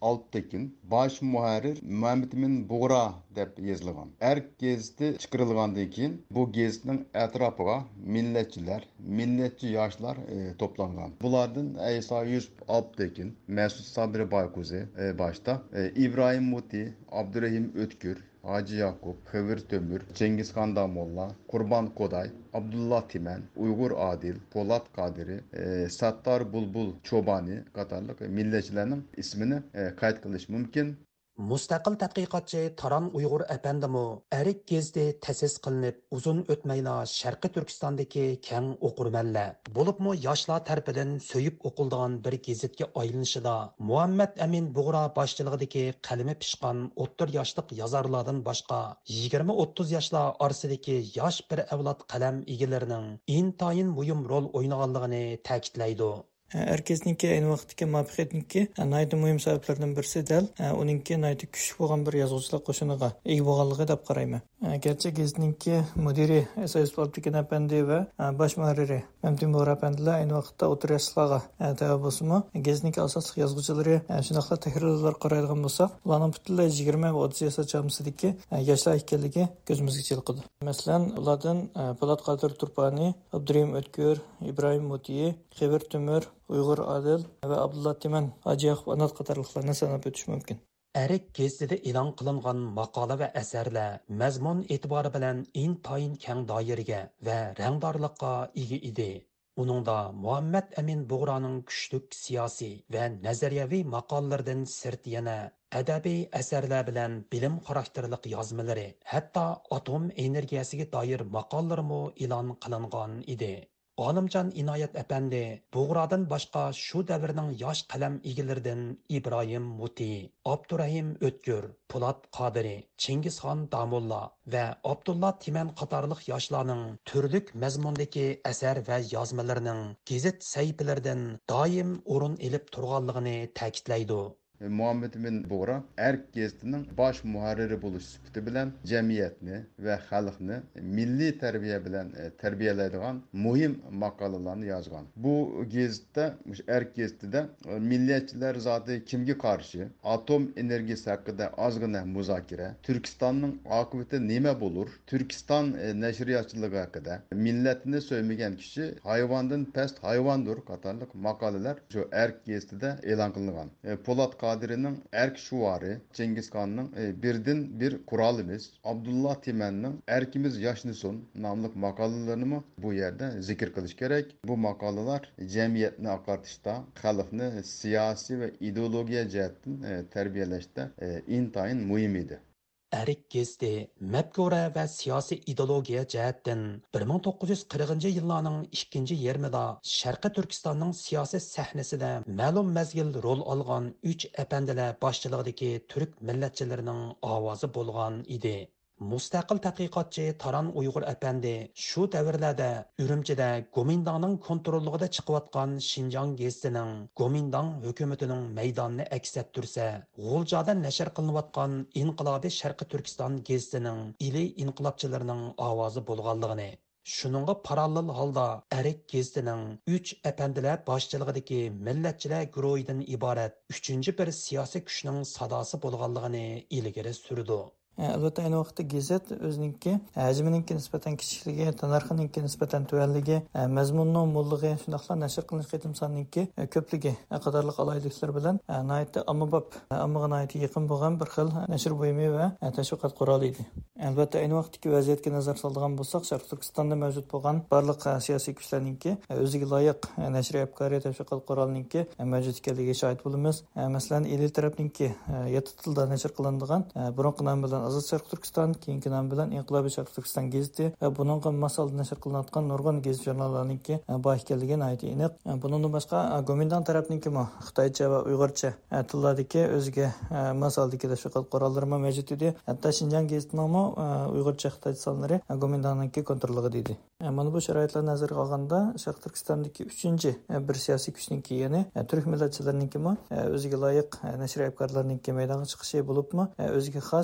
Speaker 1: Alptekin, baş muharrir Muhammed Emin Buğra deb yozilgan. Erk gazeti chiqarilgandan keyin bu gazetning atrofiga millatchilar, millatchi yoshlar e, to'plangan. Bulardan Aysa Yusuf Alptekin, Mesut Sabri Baykuzi e, başta, e, İbrahim Muti, Abdurrahim Ötkür, Hacı Yakup, Xıvır Tömür, Cengizkan Damolla, Kurban Koday, Abdullah Timen, Uygur Adil, Polat Kadiri, e, Sattar Bulbul Çobani qatarlıq milletçilerinin ismini e, kayıt qilish mumkin.
Speaker 22: Mustaqil tadqiqotchi Taran Uyg'ur apandimi Arik gezdi ta'sis qilinib, uzun o'tmayla Sharqi Turkistondagi keng o'qurmanlar, bo'libmi yoshlar tarafidan so'yib o'qiladigan bir gazetga aylanishida Muhammad Amin Bug'ra boshchiligidagi qalami pishgan o'ttir yoshlik yozarlardan boshqa yigirma o'ttiz yoshlar orasidagi yosh bir avlod qalam egalarining intayin muhim rol o'ynaganligini ta'kidlaydi.
Speaker 5: Herkesninki aynı vaqtdagi muvaffaqiyatniki naydi muhim sabablardan birisi dal uninki naydi kuchli bo'lgan bir yozuvchilar qo'shiniga ega bo'lganligi deb qarayman. Gerçi gezninki mudiri Esas Alptekin apandi va bosh muharriri Mamtin Bora apandilar aynı vaqtda o'tir yoshlarga tayyor bo'lsa-mu, gezninki asosli yozuvchilari shunaqla tahrirlar qaraydigan bo'lsak, ularning butunlay yigirma va o'ttiz yoshlar chamasidagi yoshlar ekanligi ko'zimizga chilqidi. Masalan, ulardan Polat Qadir Turpani, Abdurrahim Ötkür, İbrahim Muti, Xıvır Tömür, Uygur Adil ve Abdullah Timen, Hacı Yakup Anat qatarlıqlarını sanab o'tish mumkin.
Speaker 22: Arik gazetida e'lon qilingan maqola va asarlar mazmun e'tibori bilan intayin keng doiraga va rangdorlikqa ega edi. Uningda Muhammad Amin Bug'raning kuchlik siyosiy va nazariyaviy maqolalaridan sirt yana adabiy asarlar bilan bilim xarakterlik yozmalari, hatto atom energiyasiga doir maqolalarmi e'lon qilingan edi. Olimjon Inoyat apandi Bug'radan boshqa shu davrning yosh qalam egalaridan İbrahim Muti, Abdurrahim Ötkür, Polat Qadiri, Cengizxon Damolla va Abdullah Timen qatorliq yoshlarning turlik mazmundagi asar va yozmalarining gazet sahifalaridan doim o'rin olib turganligini ta'kidlaydi.
Speaker 1: Muhammed Emin Buğra Erk gezitining bosh muharriri bo'lish sifati bilan jamiyatni va xalqni milliy tarbiya bilan tarbiyalaydigan muhim maqolalarni yozgan. Bu gezitda, Erk gezitida millatchilar zoti kimga qarshi, atom energiyasi haqida ozgina muzokara, Turkistonning oqibati nima bo'lur, Turkiston nashriyatchiligi haqida, millatni so'ymagan kishi hayvondan past hayvondir qatorliq maqolalar shu Erk gezitida e'lon qilingan. Polat Qadirining Erk Shuvari, Cengizxonning e, birdan bir qurolimiz, Abdullah Timenning Erkimiz Yashnisun nomli maqolalarini bu yerda zikr qilish kerak. Bu maqolalar jamiyatni oqartishda, xalqni siyosiy va ideologiya jihatdan e, tarbiyalashda e, intayin muhim edi.
Speaker 22: Arik gezdi mafkura va siyosiy ideologiya jihatdan bir ming to'qqiz yuz qirqinchi yillarning ikkinchi yarmida Sharqi Turkistonning siyosiy sahnasida ma'lum mazgil rol olgan uch apandilar boshchiligidagi turk millatchilarining ovozi bo'lgan edi. Mustaqil tadqiqotchi Taran Uyg'ur apandi shu davrlarda Urumchida Gomindangning kontrolligida chiqayotgan Xinjiang gezitining Gomindang hukumatining maydonini aks ettirsa, G'uljoda nashr qilinayotgan Inqilobiy Sharqi Turkiston gezitining ili inqilobchilarining ovozi bo'lganligini, shuningga parallel holda Arik gezitining uch apandilar boshchiligidagi millatchilar guruhidan iborat uchinchi bir siyosiy kuchning sadosi bo'lganligini ilgari surdi.
Speaker 5: Albatta ayni vaqtda gazet o'zininki hajmininki nisbatan kichikligi, narxininki nisbatan tuvanligi, mazmunning mo'lligi, shundoqla nashr qilinish qitim sonininki ko'pligi qatorliq alayliklar bilan nihoyatda ommabop, ommaga nihoyatda yaqin bo'lgan bir xil nashr buyumi va tashviqot quroli edi. Albatta ayni vaqtdagi vaziyatga nazar soladigan bo'lsak, Sharq Turkistonda mavjud bo'lgan barliq siyosiy kuchlarninki o'ziga loyiq nashr afkori tashviqot qurolininki mavjud ekanligiga shohid bo'lamiz. Masalan, eli tarafninki yetti tilda nashr qilinadigan burunqi nom bilan Azad Sharq Turkiston, keyingi nom bilan Inqilobiy Sharq Turkiston gazeti va buningga masal nashr qilinayotgan nurg'un gazet jurnallarninki bor ekanligi aytib aniq. Bundan boshqa Gomindang tarafninki Xitoycha va Uyg'urcha tillardagi o'ziga masaldagi tashviqot qurollari mavjud edi. Hatto Xinjiang gazetining Uyg'urcha Xitoycha sonlari Gomindangninki kontrolligida edi. Mana bu sharoitlar nazarga olganda Sharq Turkistondagi uchinchi bir siyosiy kuchniki, ya'ni turk millatchilarininki o'ziga loyiq nashr afkorlarininki maydonga chiqishi bo'libmi, o'ziga xos o'z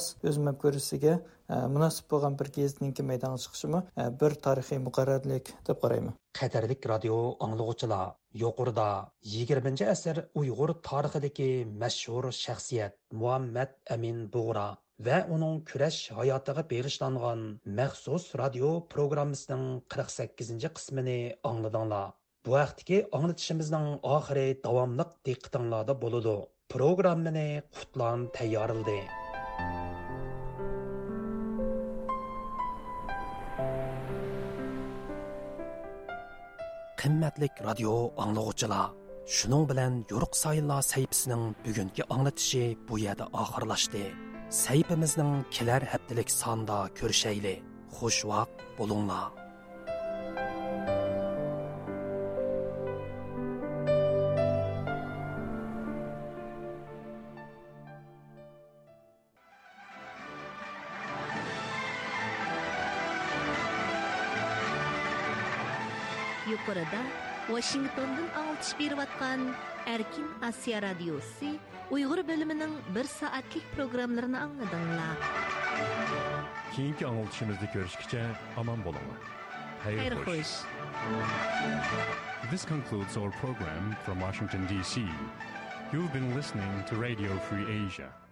Speaker 5: samab ko'rishiga munosib bo'lgan bir gazetninki maydonga chiqishimi bir tarixiy muqarrarlik deb qarayman.
Speaker 22: Qatarlik radio anglag'uchilar yuqorida yigirmanchi asr Uyg'ur tarixidagi mashhur shaxsiyat Muhammad Amin Bug'ra va uning kurash hayotiga bag'ishlangan maxsus radio programmasining qirq sakkizinchi qismini angladinglar. Bu vaqtdagi anglatishimizning oxiri davomliq diqqatinglarda bo'ladi. Programmani Qutlan tayyorladi. Qimmatlik radio anglag'uchilar, shuning bilan Yo'ruq sayillar sayfisining bugungi anglatishi bu yerda oxirlashdi. Sayfimizning kelar haftalik sonda ko'rishayli. Xush vaqt bo'linglar.
Speaker 3: Yuqorida Washingtondan alçış berib atgan Erkin Asiya radiosi Uyg'ur bölümünün bir saatlik programlarını angladыңlar.
Speaker 9: Keyinki anlatışımızda görüşkice aman bolunlar. Hayır hoş. This concludes our program from Washington, D C. You've been listening to Radio Free Asia.